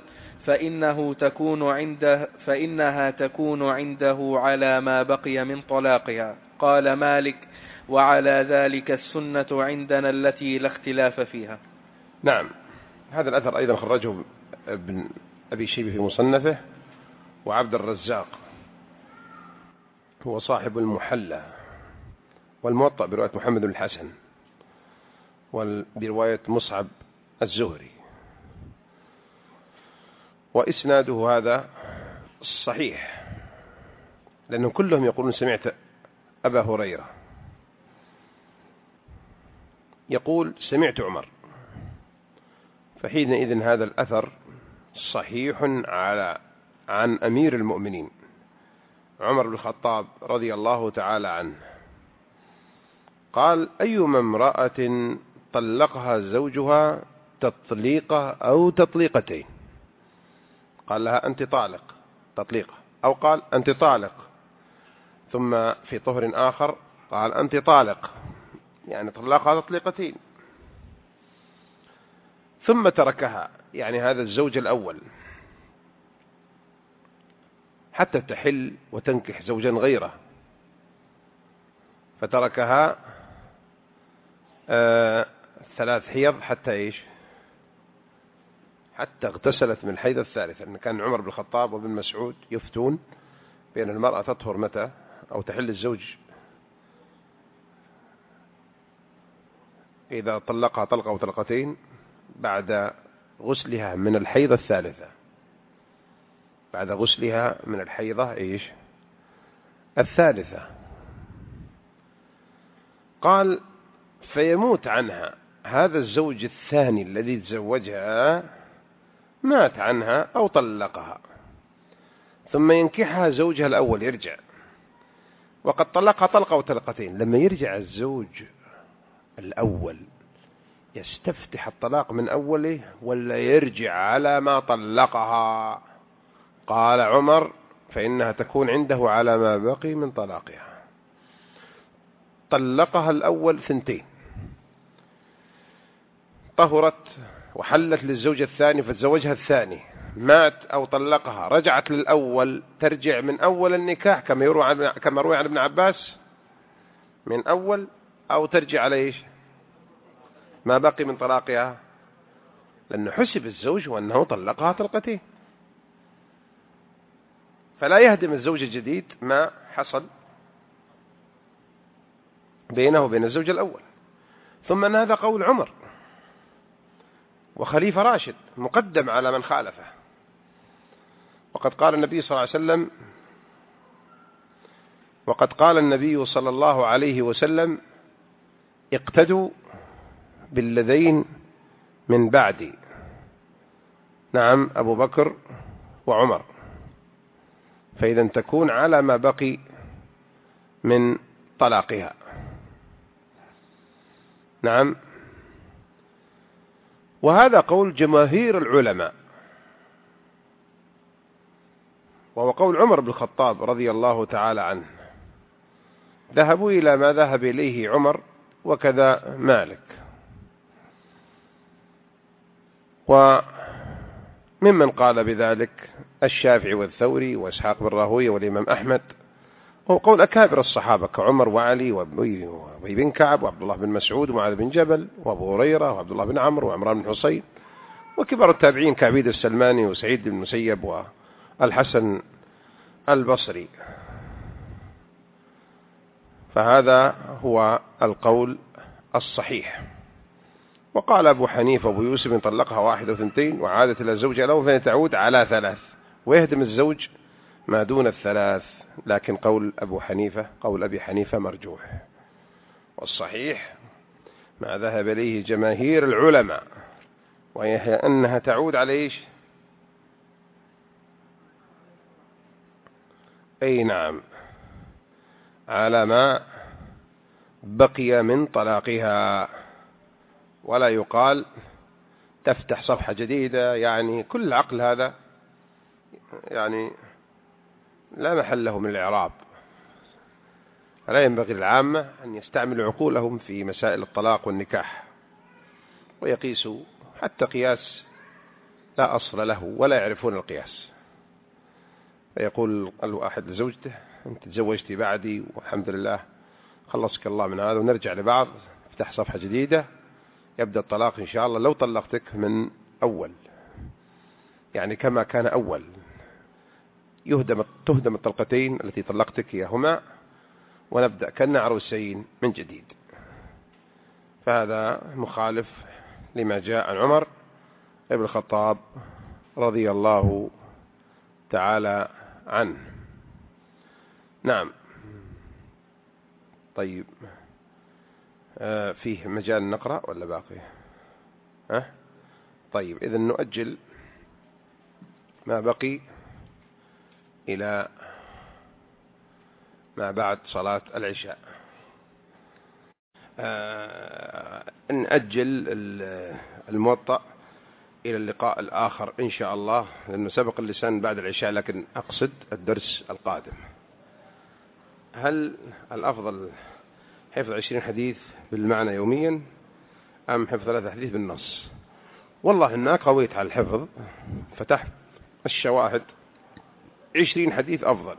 فإنها تكون عنده على ما بقي من طلاقها. قال مالك: وعلى ذلك السنة عندنا التي لا اختلاف فيها. نعم. هذا الأثر أيضا خرجه ابن أبي شيبة في مصنفه، وعبد الرزاق هو صاحب المحلى، والموطأ برواية محمد بن الحسن، وبرواية مصعب الزهري. وإسناده هذا صحيح، لأنهم كلهم يقولون سمعت أبا هريرة يقول سمعت عمر، فحينئذ هذا الأثر صحيح عن أمير المؤمنين عمر بن الخطاب رضي الله تعالى عنه. قال: أيما امرأة طلقها زوجها تطليقة أو تطليقتين، قال لها: أنت طالق، تطليقة، أو قال: أنت طالق، ثم في طهر آخر قال: أنت طالق، يعني طلقها تطليقتين، ثم تركها، يعني هذا الزوج الأول، حتى تحل وتنكح زوجا غيره، فتركها 3 حيض حتى إيش؟ حتى اغتسلت من الحيض الثالثة. أن كان عمر بن الخطاب وابن مسعود يفتون بأن المرأة تطهر متى أو تحل الزوج إذا طلقها طلقة أو طلقتين بعد غسلها من الحيضة الثالثة، بعد غسلها من الحيضة إيش؟ الثالثة. قال: فيموت عنها هذا الزوج الثاني الذي تزوجها، مات عنها أو طلقها، ثم ينكحها زوجها الأول، يرجع، وقد طلقها طلقة أو طلقتين. لما يرجع الزوج الأول يستفتح الطلاق من أوله ولا يرجع على ما طلقها؟ قال عمر فإنها تكون عنده على ما بقي من طلاقها. طلقها الأول 2، طهرت وحلت للزوج الثاني فتزوجها الثاني، مات أو طلقها، رجعت للأول، ترجع من أول النكاح كما روي عن ابن عباس من أول، أو ترجع على إيش ما بقي من طلاقها، لأنه حسب الزوج وأنه طلقها طلقتين، فلا يهدم الزوج الجديد ما حصل بينه وبين الزوج الأول. ثم أن هذا قول عمر وخليفة راشد مقدم على من خالفه، وقد قال النبي صلى الله عليه وسلم اقتدوا بالذين من بعدي، نعم أبو بكر وعمر، فإذا تكون على ما بقي من طلاقها. نعم، وهذا قول جماهير العلماء، وهو قول عمر بن الخطاب رضي الله تعالى عنه، ذهبوا إلى ما ذهب إليه عمر وكذا مالك، وممن قال بذلك الشافعي والثوري وإسحاق بن راهويه والإمام أحمد، هو قول أكابر الصحابة كعمر وعلي وأبي بن كعب وعبد الله بن مسعود ومعاذ بن جبل وأبو هريرة وعبد الله بن عمرو وعمران بن حصين، وكبار التابعين كعبيد السلماني وسعيد بن المسيب والحسن البصري. فهذا هو القول الصحيح. وقال أبو حنيفة وأبو يوسف إن طلقها 1 أو 2 وعادت إلى الزوج الأول فإن تعود على 3 ويهدم الزوج ما دون 3. لكن قول أبي حنيفة مرجوح، والصحيح ما ذهب إليه جماهير العلماء، وهي أنها تعود على إيش؟ أي نعم، على ما بقي من طلاقها، ولا يقال تفتح صفحة جديدة. يعني كل عقل هذا يعني لا محل له من الإعراب، فلا ينبغي للعامة أن يستعملوا عقولهم في مسائل الطلاق والنكاح، ويقيسوا حتى قياس لا أصل له ولا يعرفون القياس. فيقول الواحد لزوجته أنت تزوجتي بعدي والحمد لله خلصك الله من هذا، ونرجع لبعض، افتح صفحة جديدة، يبدأ الطلاق إن شاء الله لو طلقتك من أول، يعني كما كان أول، تهدم الطلقتين التي طلقتك إياهما، ونبدأ كالعروسين من جديد. فهذا مخالف لما جاء عن عمر بن الخطاب رضي الله تعالى عنه. نعم. طيب، فيه مجال نقرأ ولا باقي؟ طيب، إذن نؤجل ما بقي إلى ما بعد صلاة العشاء. نأجل الموطأ إلى اللقاء الآخر إن شاء الله، لأنه سبق اللسان بعد العشاء، لكن أقصد الدرس القادم. هل الأفضل حفظ 20 حديث بالمعنى يوميا أم حفظ 3 حديث بالنص؟ والله إنها قويت على الحفظ، فتحت الشواهد 20 حديث أفضل،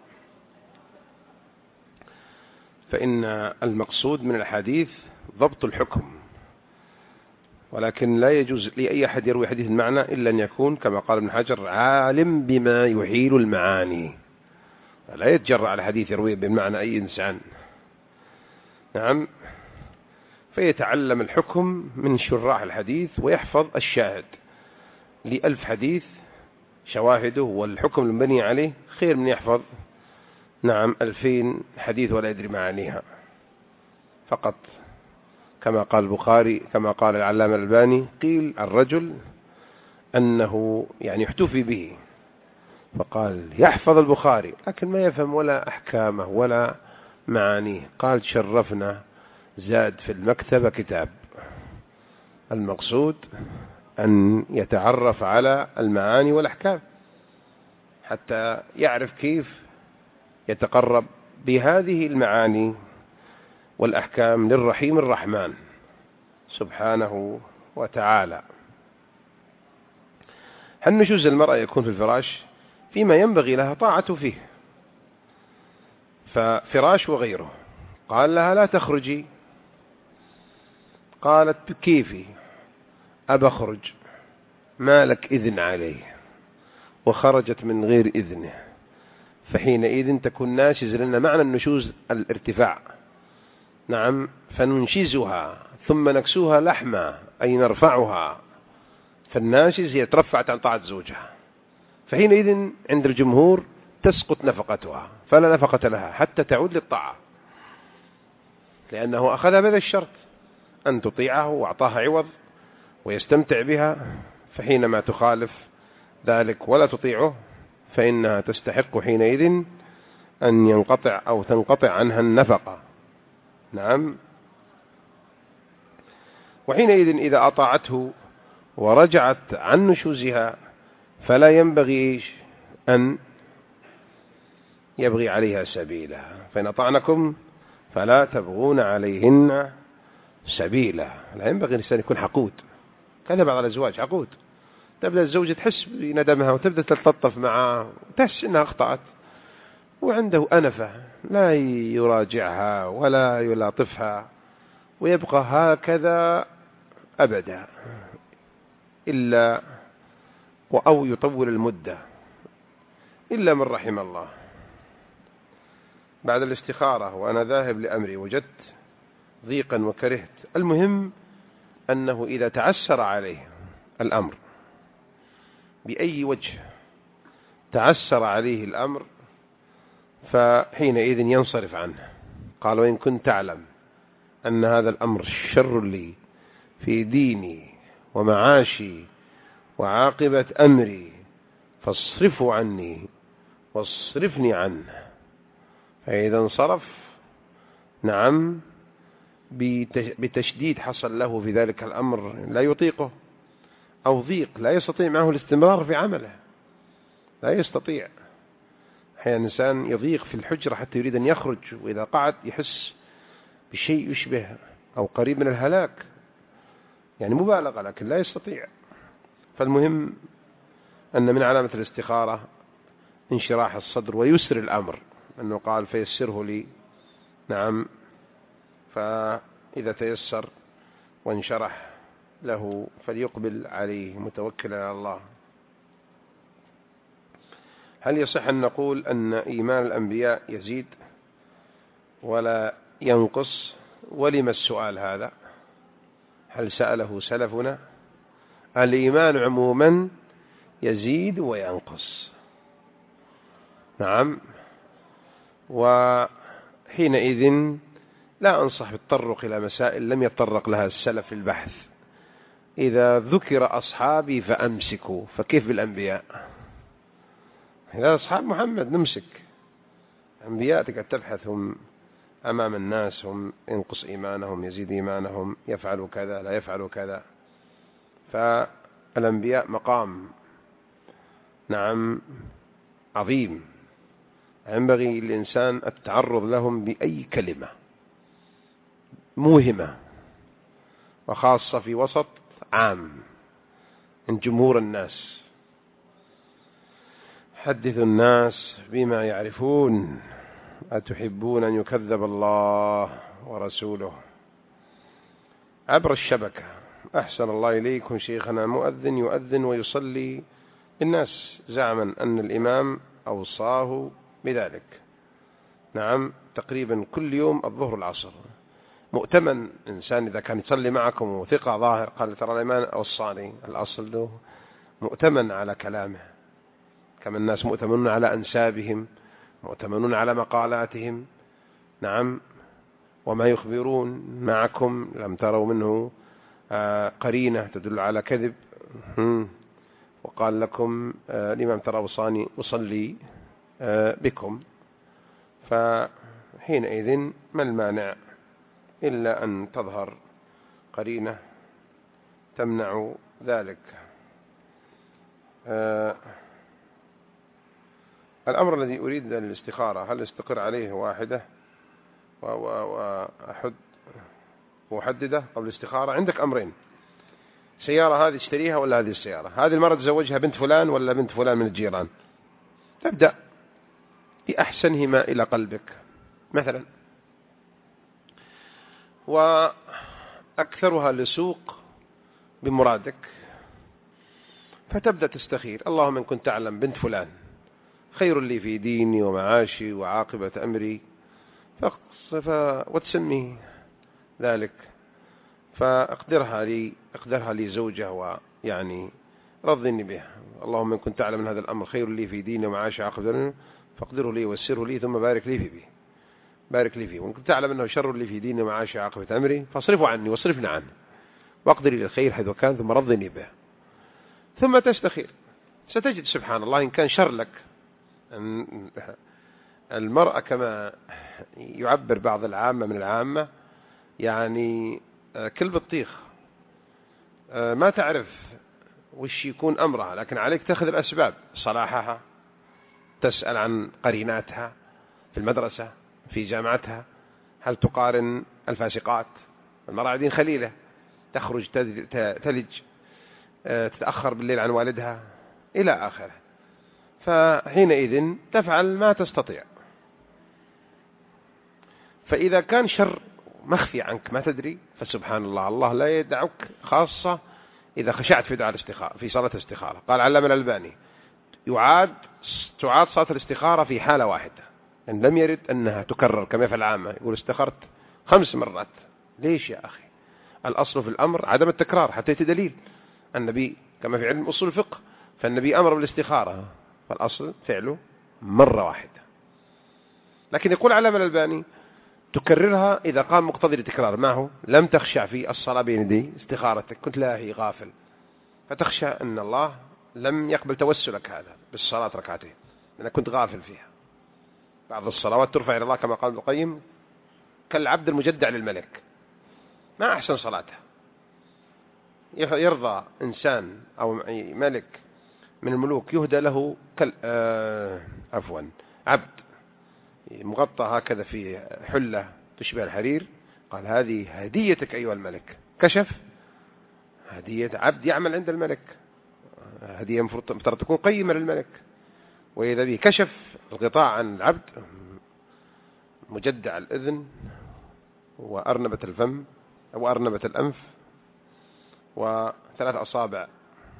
فإن المقصود من الحديث ضبط الحكم، ولكن لا يجوز لأي أحد يروي حديث المعنى إلا أن يكون كما قال ابن حجر عالم بما يحيل المعاني، لا يتجرأ على حديث يرويه بالمعنى أي إنسان. نعم، فيتعلم الحكم من شراح الحديث ويحفظ الشاهد. ل1000 حديث شواهده والحكم المبني عليه خير من يحفظ 2000 حديث ولا يدري معانيها فقط. كما قال البخاري، كما قال العلامة الألباني، قيل الرجل أنه يعني يحتفي به، فقال يحفظ البخاري لكن ما يفهم ولا أحكامه ولا معانيه، قال شرفنا زاد في المكتبة كتاب. المقصود أن يتعرف على المعاني والأحكام حتى يعرف كيف يتقرب بهذه المعاني والأحكام للرحيم الرحمن سبحانه وتعالى. هل نشوز المرأة يكون في الفراش فيما ينبغي لها طاعة فيه، ففراش وغيره. قال لها لا تخرجي، قالت بكيفي أبى أخرج، ما لك إذن عليه، وخرجت من غير إذنه، فحينئذ تكون ناشز، لأن معنى النشوز الارتفاع. نعم، فننشزها ثم نكسوها لحما، أي نرفعها، فالناشز هي ترفعت عن طاعة زوجها، فحينئذ عند الجمهور تسقط نفقتها، فلا نفقة لها حتى تعود للطاعة، لأنه أخذها بهذا الشرط أن تطيعه وأعطاها عوض ويستمتع بها. فحينما تخالف ذلك ولا تطيعه فإنها تستحق حينئذ أن ينقطع أو تنقطع عنها النفقة. نعم، وحينئذ إذا أطاعته ورجعت عن نشوزها فلا ينبغي أن يبغي عليها سبيلا، فإن أطعنكم فلا تبغون عليهن سبيلا. لا ينبغي الإنسان يكون حقود، كذا بعض الأزواج حقود، تبدأ الزوجة تحس بندمها وتبدأ تتلطف معه وتحس أنها أخطأت، وعنده أنفة لا يراجعها ولا يلاطفها، ويبقى هكذا أبدا إلا أو يطول المدة إلا من رحم الله. بعد الاستخارة وأنا ذاهب لأمري وجدت ضيقا وكرهت. المهم أنه إذا تعسر عليه الأمر بأي وجه، تعسر عليه الأمر، فحينئذ ينصرف عنه. قال وإن كنت تعلم أن هذا الأمر شر لي في ديني ومعاشي وعاقبة أمري فاصرفوا عني واصرفني عنه. فإذا انصرف، نعم، بتشديد حصل له في ذلك الأمر لا يطيقه، أو ضيق لا يستطيع معه الاستمرار في عمله، لا يستطيع. أحيانا الإنسان يضيق في الحجرة حتى يريد أن يخرج، وإذا قعد يحس بشيء يشبه أو قريب من الهلاك، يعني مبالغة، لكن لا يستطيع. فالمهم أن من علامة الاستخارة انشراح الصدر ويسر الأمر، أنه قال فيسره لي. نعم، فإذا تيسر وانشرح له فليقبل عليه متوكلا على الله. هل يصح أن نقول أن إيمان الأنبياء يزيد ولا ينقص؟ ولم السؤال هذا؟ هل سأله سلفنا؟ الإيمان عموما يزيد وينقص. نعم، وحينئذ لا أنصح بالتطرق إلى مسائل لم يتطرق لها السلف في البحث. إذا ذكر أصحابي فأمسكوا، فكيف بالأنبياء؟ إذا أصحاب محمد نمسك. أنبياء تقعد تبحث هم أمام الناس، هم ينقص إيمانهم يزيد إيمانهم، يفعلوا كذا لا يفعلوا كذا. فالأنبياء مقام، نعم، عظيم، ينبغي للإنسان التعرض لهم بأي كلمة موهمة، وخاصة في وسط عام من جمهور الناس. حدثوا الناس بما يعرفون، أتحبون أن يكذب الله ورسوله عبر الشبكة. أحسن الله إليكم شيخنا مؤذن يؤذن ويصلي الناس زعما أن الإمام أوصاه بذلك. نعم، تقريبا كل يوم الظهر العصر. مؤتمن إنسان إذا كان يصلي معكم وثقة ظاهر قال ترى الإمام أوصاني، الأصل له مؤتمن على كلامه، كما الناس مؤتمنون على أنسابهم، مؤتمنون على مقالاتهم. نعم، وما يخبرون معكم لم تروا منه قرينة تدل على كذب. وقال لكم الإمام ترى أوصاني أصلي بكم، فحينئذ ما المانع إلا أن تظهر قرينة تمنع ذلك. الأمر الذي أريد الاستخارة هل استقر عليه واحدة وأحدده قبل الاستخارة؟ عندك أمرين: سيارة هذه اشتريها ولا هذه السيارة؟ هذه المرة تزوجها بنت فلان ولا بنت فلان من الجيران؟ تبدأ بأحسنهما إلى قلبك مثلا، وأكثرها لسوق بمرادك، فتبدأ تستخير: اللهم إن كنت تعلم بنت فلان خير لي في ديني ومعاشي وعاقبة أمري، وتسمي ذلك، فاقدرها لي زوجة، ويعني رضني بها. اللهم إن كنت تعلم من هذا الأمر خير لي في ديني ومعاشي وعاقبة أمري فاقدره لي ويسره لي ثم بارك لي فيه. وإن كنت تعلم أنه شر لي في ديني ومعاشي وعاقبة أمري فاصرفه عني واصرفنا عنه واقدر لي الخير حيث كان ثم رضني به. ثم تستخير، ستجد سبحان الله إن كان شر لك. المرأة كما يعبر بعض العامة من العامة يعني كل بطيخ، ما تعرف وش يكون أمرها، لكن عليك تأخذ الأسباب: صلاحها، تسأل عن قريناتها في المدرسة في جامعتها، هل تقارن الفاسقات؟ المرأة عدين خليلة، تخرج تلج، تتأخر بالليل عن والدها إلى آخره، فحينئذ تفعل ما تستطيع. فإذا كان شر مخفي عنك ما تدري فسبحان الله، الله لا يدعك، خاصة إذا خشعت في دعاء الاستخارة في صلاة الاستخارة. قال علامة الألباني: تعاد صلاة الاستخارة في حالة واحدة، إن لم يرد أنها تكرر كما يفعل العامة، يقول استخرت 5 مرات. ليش يا أخي؟ الأصل في الأمر عدم التكرار حتى يتدليل. النبي كما في علم أصول الفقه، فالنبي أمر بالاستخارة، فالأصل فعله مرة واحدة. لكن يقول علامة الألباني: تكررها إذا قام مقتضي التكرار معه، لم تخشع في الصلاة بين يدي استخارتك، كنت لاهي غافل، فتخشى أن الله لم يقبل توسلك هذا بالصلاة ركعتين لأنك كنت غافل فيها. بعض الصلوات ترفع إلى الله كما قال ابن القيم كالعبد المجدع للملك، ما أحسن صلاته. يرضى إنسان أو ملك من الملوك يهدى له عبد مغطى هكذا في حلة تشبه الحرير، قال: هذه هديتك أيها الملك. كشف هدية عبد يعمل عند الملك، هدية مفترض تكون قيمة للملك، وإذا به كشف الغطاء عن العبد، مجدع الأذن وأرنبة الفم وأرنبة الأنف و3 أصابع،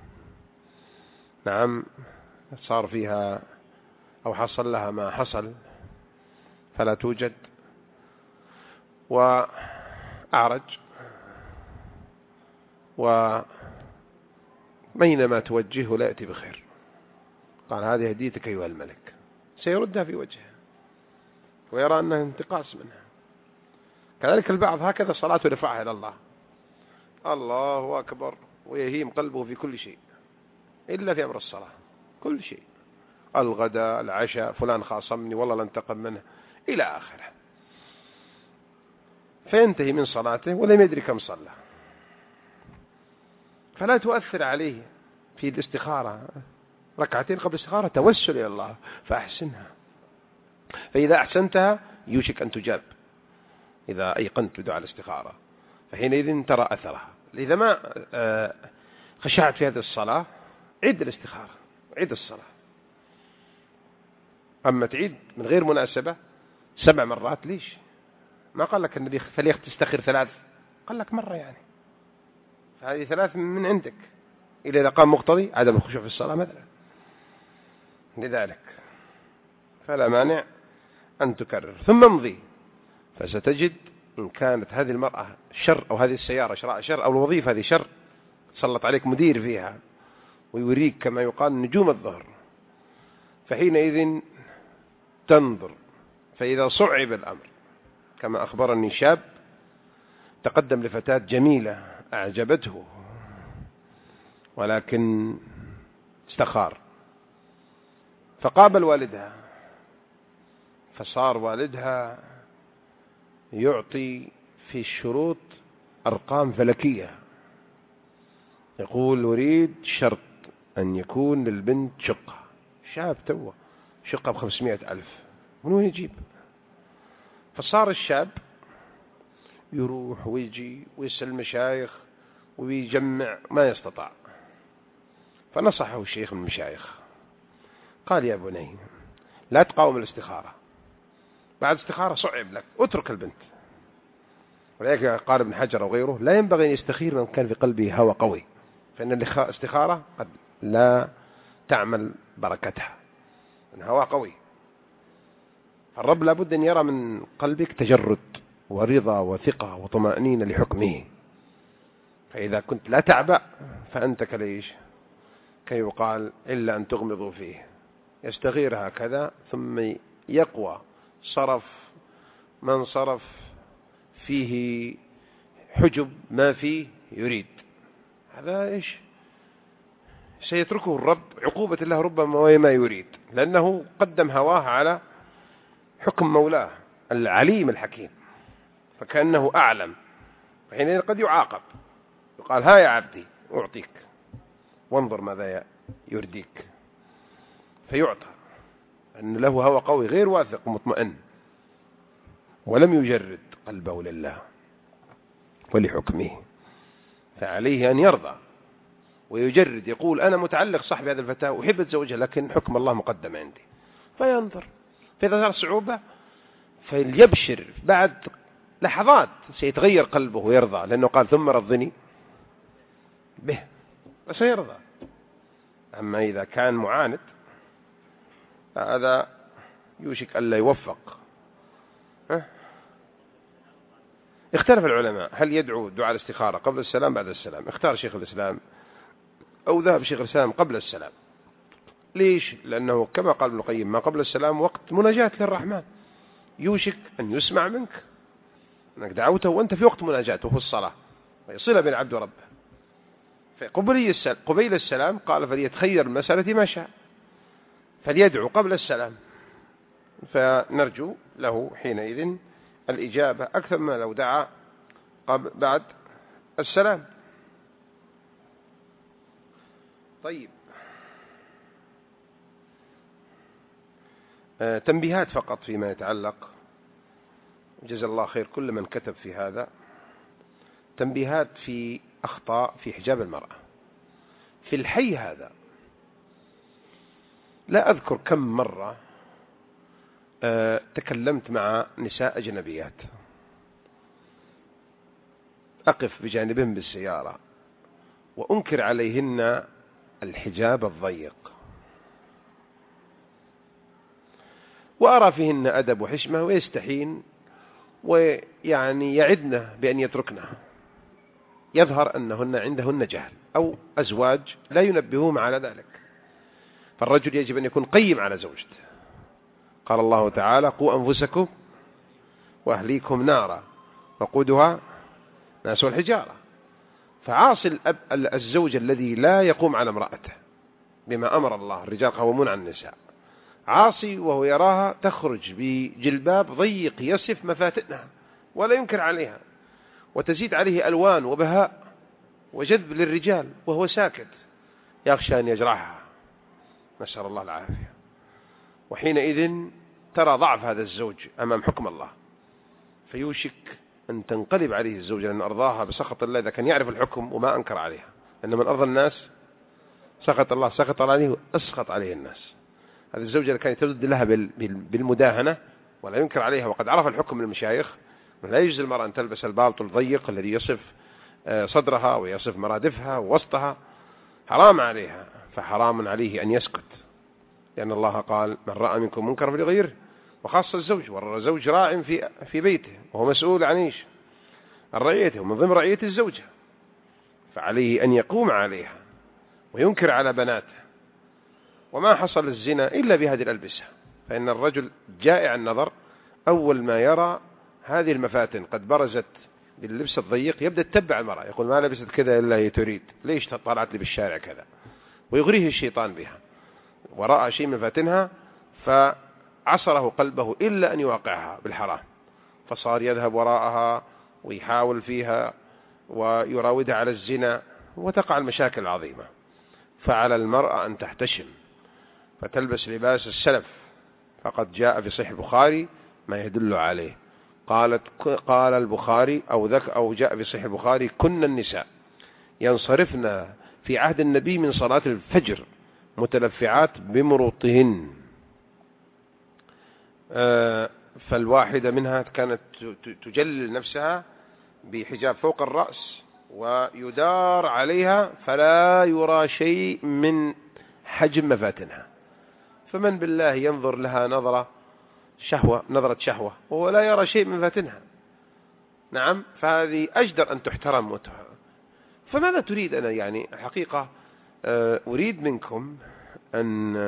نعم، صار فيها أو حصل لها ما حصل فلا توجد، وأعرج، وبينما توجهه لا يأتي بخير. قال: هذه هديتك أيها الملك. سيردها في وجهه ويرى أنها انتقاص منها. كذلك البعض هكذا صلاته رفعها إلى الله، الله أكبر، ويهيم قلبه في كل شيء إلا في أمر الصلاة، كل شيء، الغداء، العشاء، فلان خاصمني والله لا انتقم منه إلى آخره، فينتهي من صلاته ولم يدري كم صلى. فلا تؤثر عليه في الاستخارة، ركعتين قبل الاستخارة توسل إلى الله فأحسنها، فإذا أحسنتها يوشك أن تجاب إذا أيقنت بدعاء الاستخارة، فحينئذ ترى أثرها. إذا ما خشعت في هذه الصلاة عد الاستخارة، عد الصلاة. أما تعيد من غير مناسبة 7 مرات، ليش؟ ما قال لك النبي فليستخر 3، قال لك مرة يعني، فهذه 3 من عندك، إلا إذا قام مقتضي عدم الخشوع في الصلاة مثلا. لذلك فلا مانع أن تكرر ثم امضي، فستجد إن كانت هذه المرأة شر، أو هذه السيارة شر، أو الوظيفة هذه شر، سلط عليك مدير فيها ويوريك كما يقال نجوم الظهر، فحينئذ تنظر. فإذا صعب الأمر كما أخبرني شاب تقدم لفتاة جميلة أعجبته، ولكن استخار، فقابل والدها، فصار والدها يعطي في الشروط أرقام فلكية، يقول: أريد شرط أن يكون للبنت شقة، شاب توه شقة ب500,000، من وين يجيب؟ فصار الشاب يروح ويجي ويسأل المشايخ ويجمع، ما يستطاع. فنصحه الشيخ من المشايخ قال: يا بني لا تقاوم الاستخارة، بعد استخارة صعب لك، اترك البنت. ولذلك قال ابن حجر وغيره: لا ينبغي أن يستخير من كان في قلبه هوى قوي، فإن الاستخارة قد لا تعمل بركتها، من هوى قوي. الرب لابد أن يرى من قلبك تجرد ورضا وثقة وطمأنينة لحكمه. فإذا كنت لا تعبأ فأنت كليش، كي يقال إلا أن تغمضوا فيه، يستغير هكذا ثم يقوى صرف من صرف فيه حجب ما فيه يريد. هذا إيش سيتركه الرب، عقوبة الله ربما وما يريد، لأنه قدم هواه على حكم مولاه العليم الحكيم، فكأنه أعلم. فحينئذ قد يعاقب، يقال: ها يا عبدي أعطيك وانظر ماذا يرديك، فيعطى. أن له هوى قوي غير واثق ومطمئن، ولم يجرد قلبه لله ولحكمه، فعليه أن يرضى ويجرد، يقول: أنا متعلق صح بهذا الفتاة وأحب أتزوجها، لكن حكم الله مقدم عندي. فينظر، فإذا صار صعوبة فليبشر، بعد لحظات سيتغير قلبه ويرضى، لأنه قال: ثم رضني به، وسيرضى. أما إذا كان معاند هذا يوشك ألا يوفق. اختلف العلماء هل يدعو دعاء الاستخارة قبل السلام بعد السلام. اختار شيخ الإسلام أو ذهب شيخ الإسلام قبل السلام. ليش؟ لأنه كما قال ابن القيم: ما قبل السلام وقت مناجاة للرحمن، يوشك أن يسمع منك أنك دعوته وأنت في وقت مناجاته في الصلاة، ويصل بين العبد وربه. قبيل السلام قال: فليتخير المسألة ما شاء، فليدعو قبل السلام، فنرجو له حينئذ الإجابة أكثر ما لو دعا بعد السلام. طيب، تنبيهات فقط فيما يتعلق، جزا الله خير كل من كتب في هذا. تنبيهات في أخطاء في حجاب المرأة في الحي هذا. لا أذكر كم مرة تكلمت مع نساء أجنبيات، أقف بجانبهم بالسيارة وأنكر عليهن الحجاب الضيق، وأرى فيهن أدب وحشمة، ويستحين ويعني يعدن بأن يتركنه. يظهر أنهن عندهن جهل أو أزواج لا ينبهون على ذلك. فالرجل يجب أن يكون قيم على زوجته. قال الله تعالى: قوا أنفسكم وأهليكم نارا وقودها الناس والحجارة. فعاصي الزوج الذي لا يقوم على امرأته بما أمر الله، الرجال قوامون على النساء، عاصي وهو يراها تخرج بجلباب ضيق يصف مفاتنها ولا ينكر عليها، وتزيد عليه ألوان وبهاء وجذب للرجال وهو ساكت، يخشى أن يجرحها، نسأل الله العافية. وحينئذ ترى ضعف هذا الزوج أمام حكم الله، فيوشك أن تنقلب عليه الزوجة، لأن أرضاها بسخط الله إذا كان يعرف الحكم وما أنكر عليها. أن من أرضى الناس سخط الله، سخط عليه وأسخط عليه الناس. هذه الزوجة اللي كانت ترد لها بالمداهنة ولا ينكر عليها، وقد عرف الحكم من المشايخ لا يجوز المرأة أن تلبس البالطو الضيق الذي يصف صدرها ويصف مرادفها ووسطها، حرام عليها، فحرام عليه أن يسكت، لأن الله قال: من رأى منكم منكرا فليغيره. وخاصة الزوج، والزوج راع في بيته وهو مسؤول عن رعيته، ومن ضمن رعية الزوجة، فعليه أن يقوم عليها وينكر على بناته. وما حصل الزنا إلا بهذه الألبسة، فإن الرجل جائع النظر أول ما يرى هذه المفاتن قد برزت باللبس الضيق يبدأ يتبع المرأة، يقول: ما لبست كذا إلا هي تريد، ليش طلعت لي بالشارع كذا، ويغريه الشيطان بها، ورأى شيء من فاتنها فعصره قلبه إلا أن يواقعها بالحرام، فصار يذهب وراءها ويحاول فيها ويراودها على الزنا، وتقع المشاكل العظيمة. فعلى المرأة أن تحتشم فتلبس لباس السلف فقد جاء في صحيح البخاري ما يدل عليه. قال البخاري أو جاء في صحيح البخاري: كنا النساء ينصرفن في عهد النبي من صلاة الفجر متلفعات بمروطهن، فالواحدة منها كانت تجلل نفسها بحجاب فوق الرأس ويدار عليها فلا يرى شيء من حجم مفاتنها، فمن بالله ينظر لها نظرة شهوة وهو لا يرى شيء من مفاتنها. نعم، فهذه أجدر أن تحترم. فماذا تريد؟ أنا يعني الحقيقة أريد منكم أن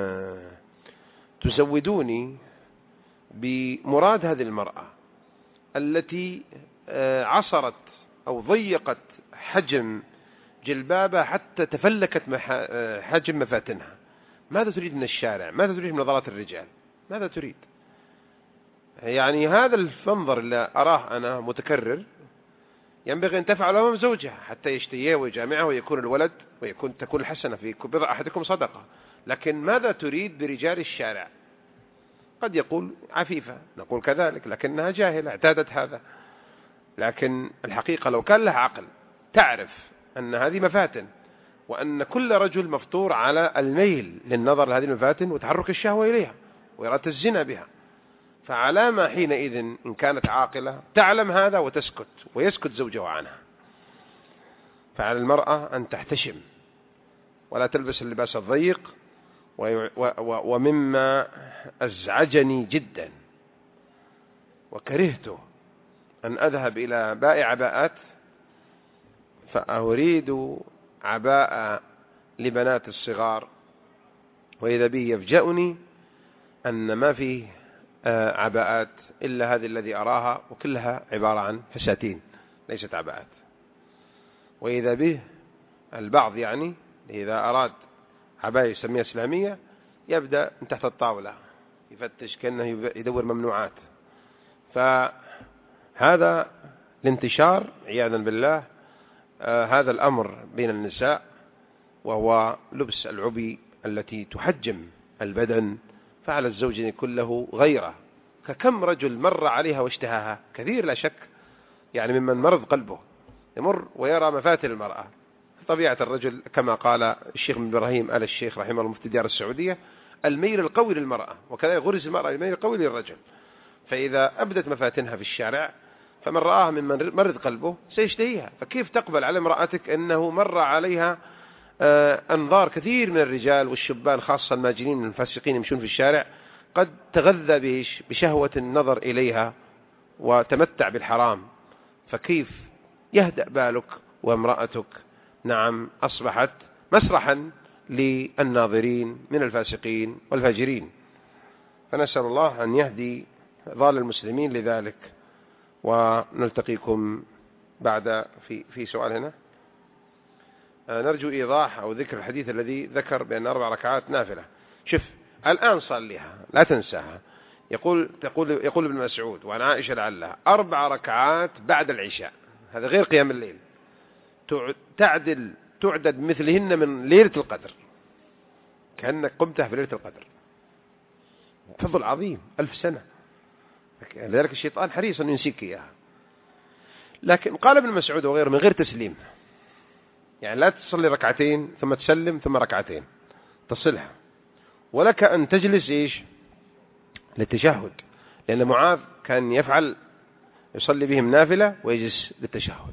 تزودوني بمراد هذه المرأة التي عصرت أو ضيقت حجم جلبابها حتى تفلكت حجم مفاتنها. ماذا تريد من الشارع؟ ماذا تريد من نظرات الرجال؟ ماذا تريد؟ يعني هذا المنظر اللي أراه أنا متكرر ينبغي أن تفعل أمام زوجها حتى يشتهيه ويجامعه ويكون الولد تكون الحسنة في بضع أحدكم صدقة. لكن ماذا تريد برجال الشارع؟ قد يقول عفيفة، نقول كذلك، لكنها جاهلة اعتادت هذا. لكن الحقيقة لو كان لها عقل تعرف أن هذه مفاتن، وأن كل رجل مفطور على الميل للنظر لهذه المفاتن وتحرك الشهوة إليها وإرادة الزنا بها، فعلامة حينئذ إن كانت عاقلة تعلم هذا وتسكت ويسكت زوجها عنها. فعلى المرأة أن تحتشم ولا تلبس اللباس الضيق. ومما أزعجني جدا وكرهته أن أذهب إلى بائع عباءات فأريد عباءة لبنات الصغار، وإذا بي يفجأني أن ما فيه عباءات إلا هذه الذي أراها، وكلها عبارة عن فساتين ليست عباءات. وإذا به البعض يعني إذا أراد عباية يسميها إسلامية يبدأ من تحت الطاولة يفتش كأنه يدور ممنوعات. فهذا الانتشار عياذا بالله هذا الأمر بين النساء، وهو لبس العبي التي تحجم البدن، فعلى الزوج أن يكون له غيره. ككم رجل مر عليها واشتهاها كثير لا شك، يعني ممن مرض قلبه يمر ويرى مفاتن المرأة. طبيعة الرجل كما قال الشيخ ابن إبراهيم آل الشيخ رحمه الله مفتي ديار السعودية: الميل القوي للمرأة، وكذا غرز المرأة الميل القوي للرجل. فإذا أبدت مفاتنها في الشارع فمن رآها ممن مرض قلبه سيشتهيها. فكيف تقبل على امرأتك أنه مر عليها أنظار كثير من الرجال والشبان خاصة الماجنين الفاسقين يمشون في الشارع قد تغذى بشهوة النظر إليها وتمتع بالحرام؟ فكيف يهدأ بالك وامرأتك نعم أصبحت مسرحا للناظرين من الفاسقين والفاجرين؟ فنسأل الله أن يهدي ضال المسلمين لذلك. ونلتقيكم بعد في سؤال هنا. نرجو إيضاح أو ذكر الحديث الذي ذكر بأن 4 ركعات نافلة. شوف الآن صليها لا تنساها. يقول ابن مسعود وعن عائشة لعلها 4 ركعات بعد العشاء، هذا غير قيام الليل، تعدد مثلهن من ليلة القدر، كأنك قمتها في ليلة القدر. فضل عظيم 1000 سنة. لذلك الشيطان حريص أن ينسيك إياها. لكن قال ابن مسعود وغيره من غير تسليم، يعني لا تصلي 2 ركعتين ثم تسلم ثم 2 ركعتين، تصلها. ولك أن تجلس للتشهد، لأن معاذ كان يصلي بهم نافلة ويجلس للتشهد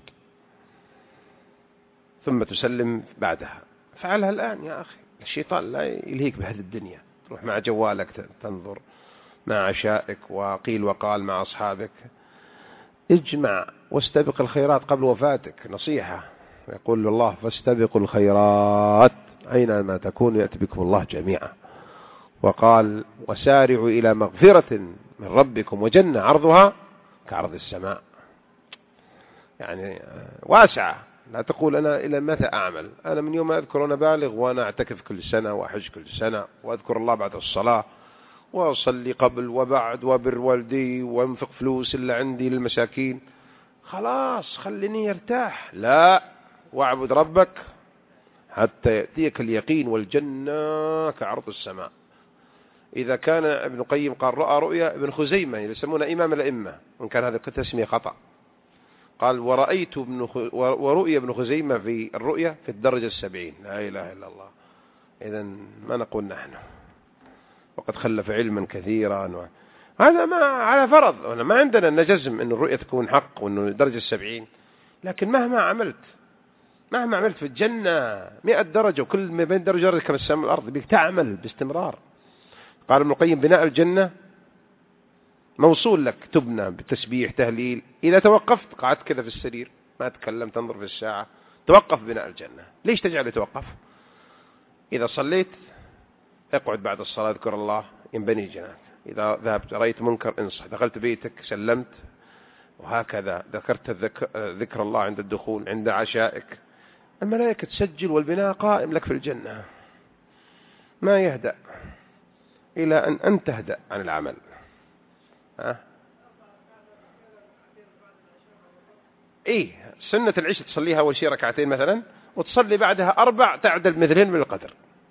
ثم تسلم بعدها. فعلها الآن يا أخي، الشيطان لا يلهيك بهذه الدنيا، تروح مع جوالك تنظر مع عشائك وقيل وقال مع أصحابك. اجمع واستبق الخيرات قبل وفاتك، نصيحة. يقول الله: فاستبقوا الخيرات أينما تكونوا يأتي بكم الله جميعا. وقال: وسارعوا إلى مغفرة من ربكم وجنة عرضها كعرض السماء. يعني واسعة. لا تقول أنا إلى متى أعمل، أنا من يوم أذكر أنا بالغ وأنا أعتكف كل سنة وأحج كل سنة وأذكر الله بعد الصلاة وأصلي قبل وبعد وبر والدي وأنفق فلوس اللي عندي للمساكين، خلاص خليني يرتاح. لا، واعبد ربك حتى يأتيك اليقين والجنة كعرض السماء. إذا كان ابن القيم قال رأى رؤيا ابن خزيمة يسمونه إمام الأئمة، وإن كان هذا التسمية خطأ، قال ورؤيا ابن خزيمة في الرؤيا في الدرجة 70. لا إله إلا الله. إذن ما نقول نحن، وقد خلف علما كثيرا، هذا ما على فرض، ما عندنا نجزم أن الرؤيا تكون حق وأنه درجة 70، لكن مهما عملت في الجنة 100 درجة، وكل ما بين درجة كما السماء والأرض، بك تعمل باستمرار. قال ابن القيم بناء الجنة موصول لك، تبنى بتسبيح تهليل. إذا توقفت قعدت كذا في السرير ما تكلم تنظر في الساعة، توقف بناء الجنة. ليش تجعل يتوقف؟ إذا صليت اقعد بعد الصلاة اذكر الله ينبني جنات. إذا ذهبت رأيت منكر انصح، دخلت بيتك سلمت، وهكذا ذكرت ذكر الله عند الدخول عند عشائك، الملائكة تسجل والبناء قائم لك في الجنة، ما يهدأ إلى أن تهدأ عن العمل. سنة العشاء تصليها أول شيء ركعتين مثلا، وتصلي بعدها 4 تعدل مثلين من القدر.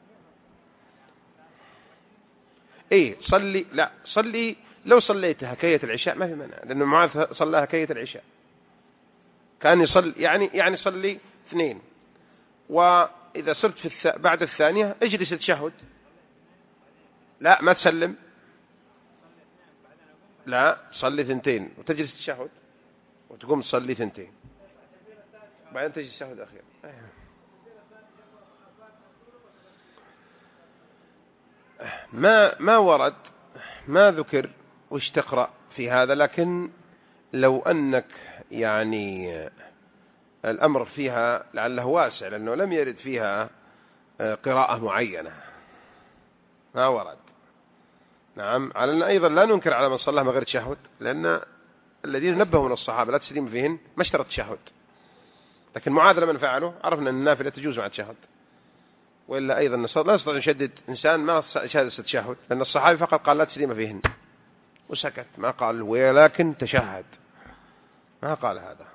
صلي لو صليتها كية العشاء ما في مانع، لأن معاذ صلاها كية العشاء، كان يصلي يعني صلي 2، وإذا صرت في بعد الثانية اجلس تشهد، لا ما تسلم، لا صلي 2 وتجلس تشهد، وتقوم تصلي 2 بعدين تجلس تشهد أخير. ما ورد، ما ذكر وش تقرأ في هذا، لكن لو أنك يعني الأمر فيها لعله واسع، لأنه لم يرد فيها قراءة معينة، ما ورد. نعم، على أن أيضا لا ننكر على من صلى من غير تشهد، لأن الذين نبهوا من الصحابة لا تسليم فيهن ما اشترط تشهد، لكن معاذ لمن فعله عرفنا أن النافلة تجوز مع التشهد. وإلا أيضا لا نستطيع نشدد إنسان ما شهد التشهد، لأن الصحابي فقط قال لا تسليم فيهن وسكت، ما قال ولكن تشهد، ما قال هذا.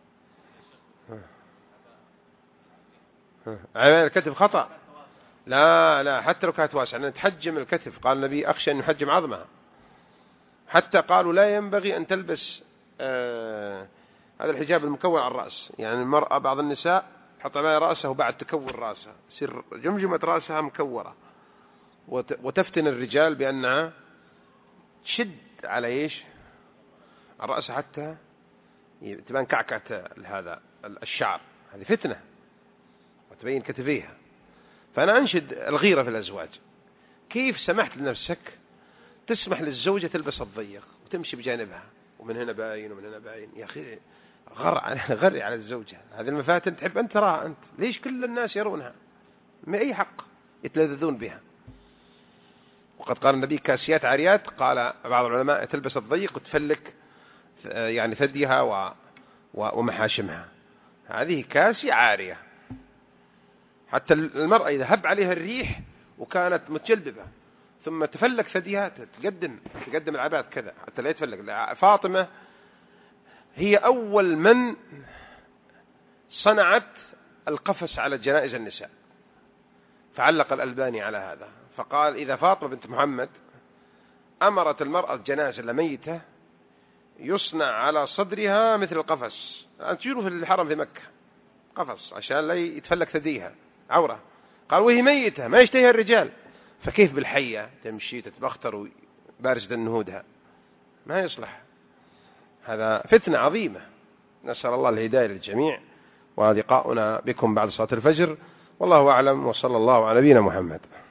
الكتف خطأ، لا حتى لو كانت واسعة، أن تحجم الكتف، قال النبي أخشى أن يحجم عظمها، حتى قالوا لا ينبغي أن تلبس هذا الحجاب المكون على الرأس، يعني المرأة بعض النساء حط على رأسه بعد تكون رأسها يصير جمجمة رأسها مكورة، وتفتن الرجال بأنها تشد على إيش الرأس حتى تبان كعكة هذا الشعر، هذه فتنة وتبين كتفيها. فأنا أنشد الغيرة في الأزواج، كيف سمحت لنفسك تسمح للزوجة تلبس الضيق وتمشي بجانبها ومن هنا باين ومن هنا باين؟ يا أخي غري على الزوجة، هذه المفاتن تحب أن تراها أنت، ليش كل الناس يرونها؟ ما أي حق يتلذذون بها. وقد قال النبي كاسيات عاريات، قال بعض العلماء تلبس الضيق وتفلك يعني ثديها ومحاشمها، هذه كاسية عارية. حتى المرأة إذا هب عليها الريح وكانت متجلببة ثم تفلك ثديها تقدم العباد كذا حتى لا يتفلك. فاطمة هي أول من صنعت القفص على جنائز النساء، فعلق الألباني على هذا فقال إذا فاطمة بنت محمد أمرت المرأة جنازة لميتة يصنع على صدرها مثل القفص، تجيله في الحرم في مكة قفص عشان لا يتفلك ثديها عورة، قال وهي ميتة ما يشتهيها الرجال، فكيف بالحية تمشي تتبختر بارزة نهودها؟ ما يصلح، هذا فتنة عظيمة. نسأل الله الهداية للجميع، ولقاؤنا بكم بعد صلاة الفجر، والله أعلم، وصلى الله على نبينا محمد.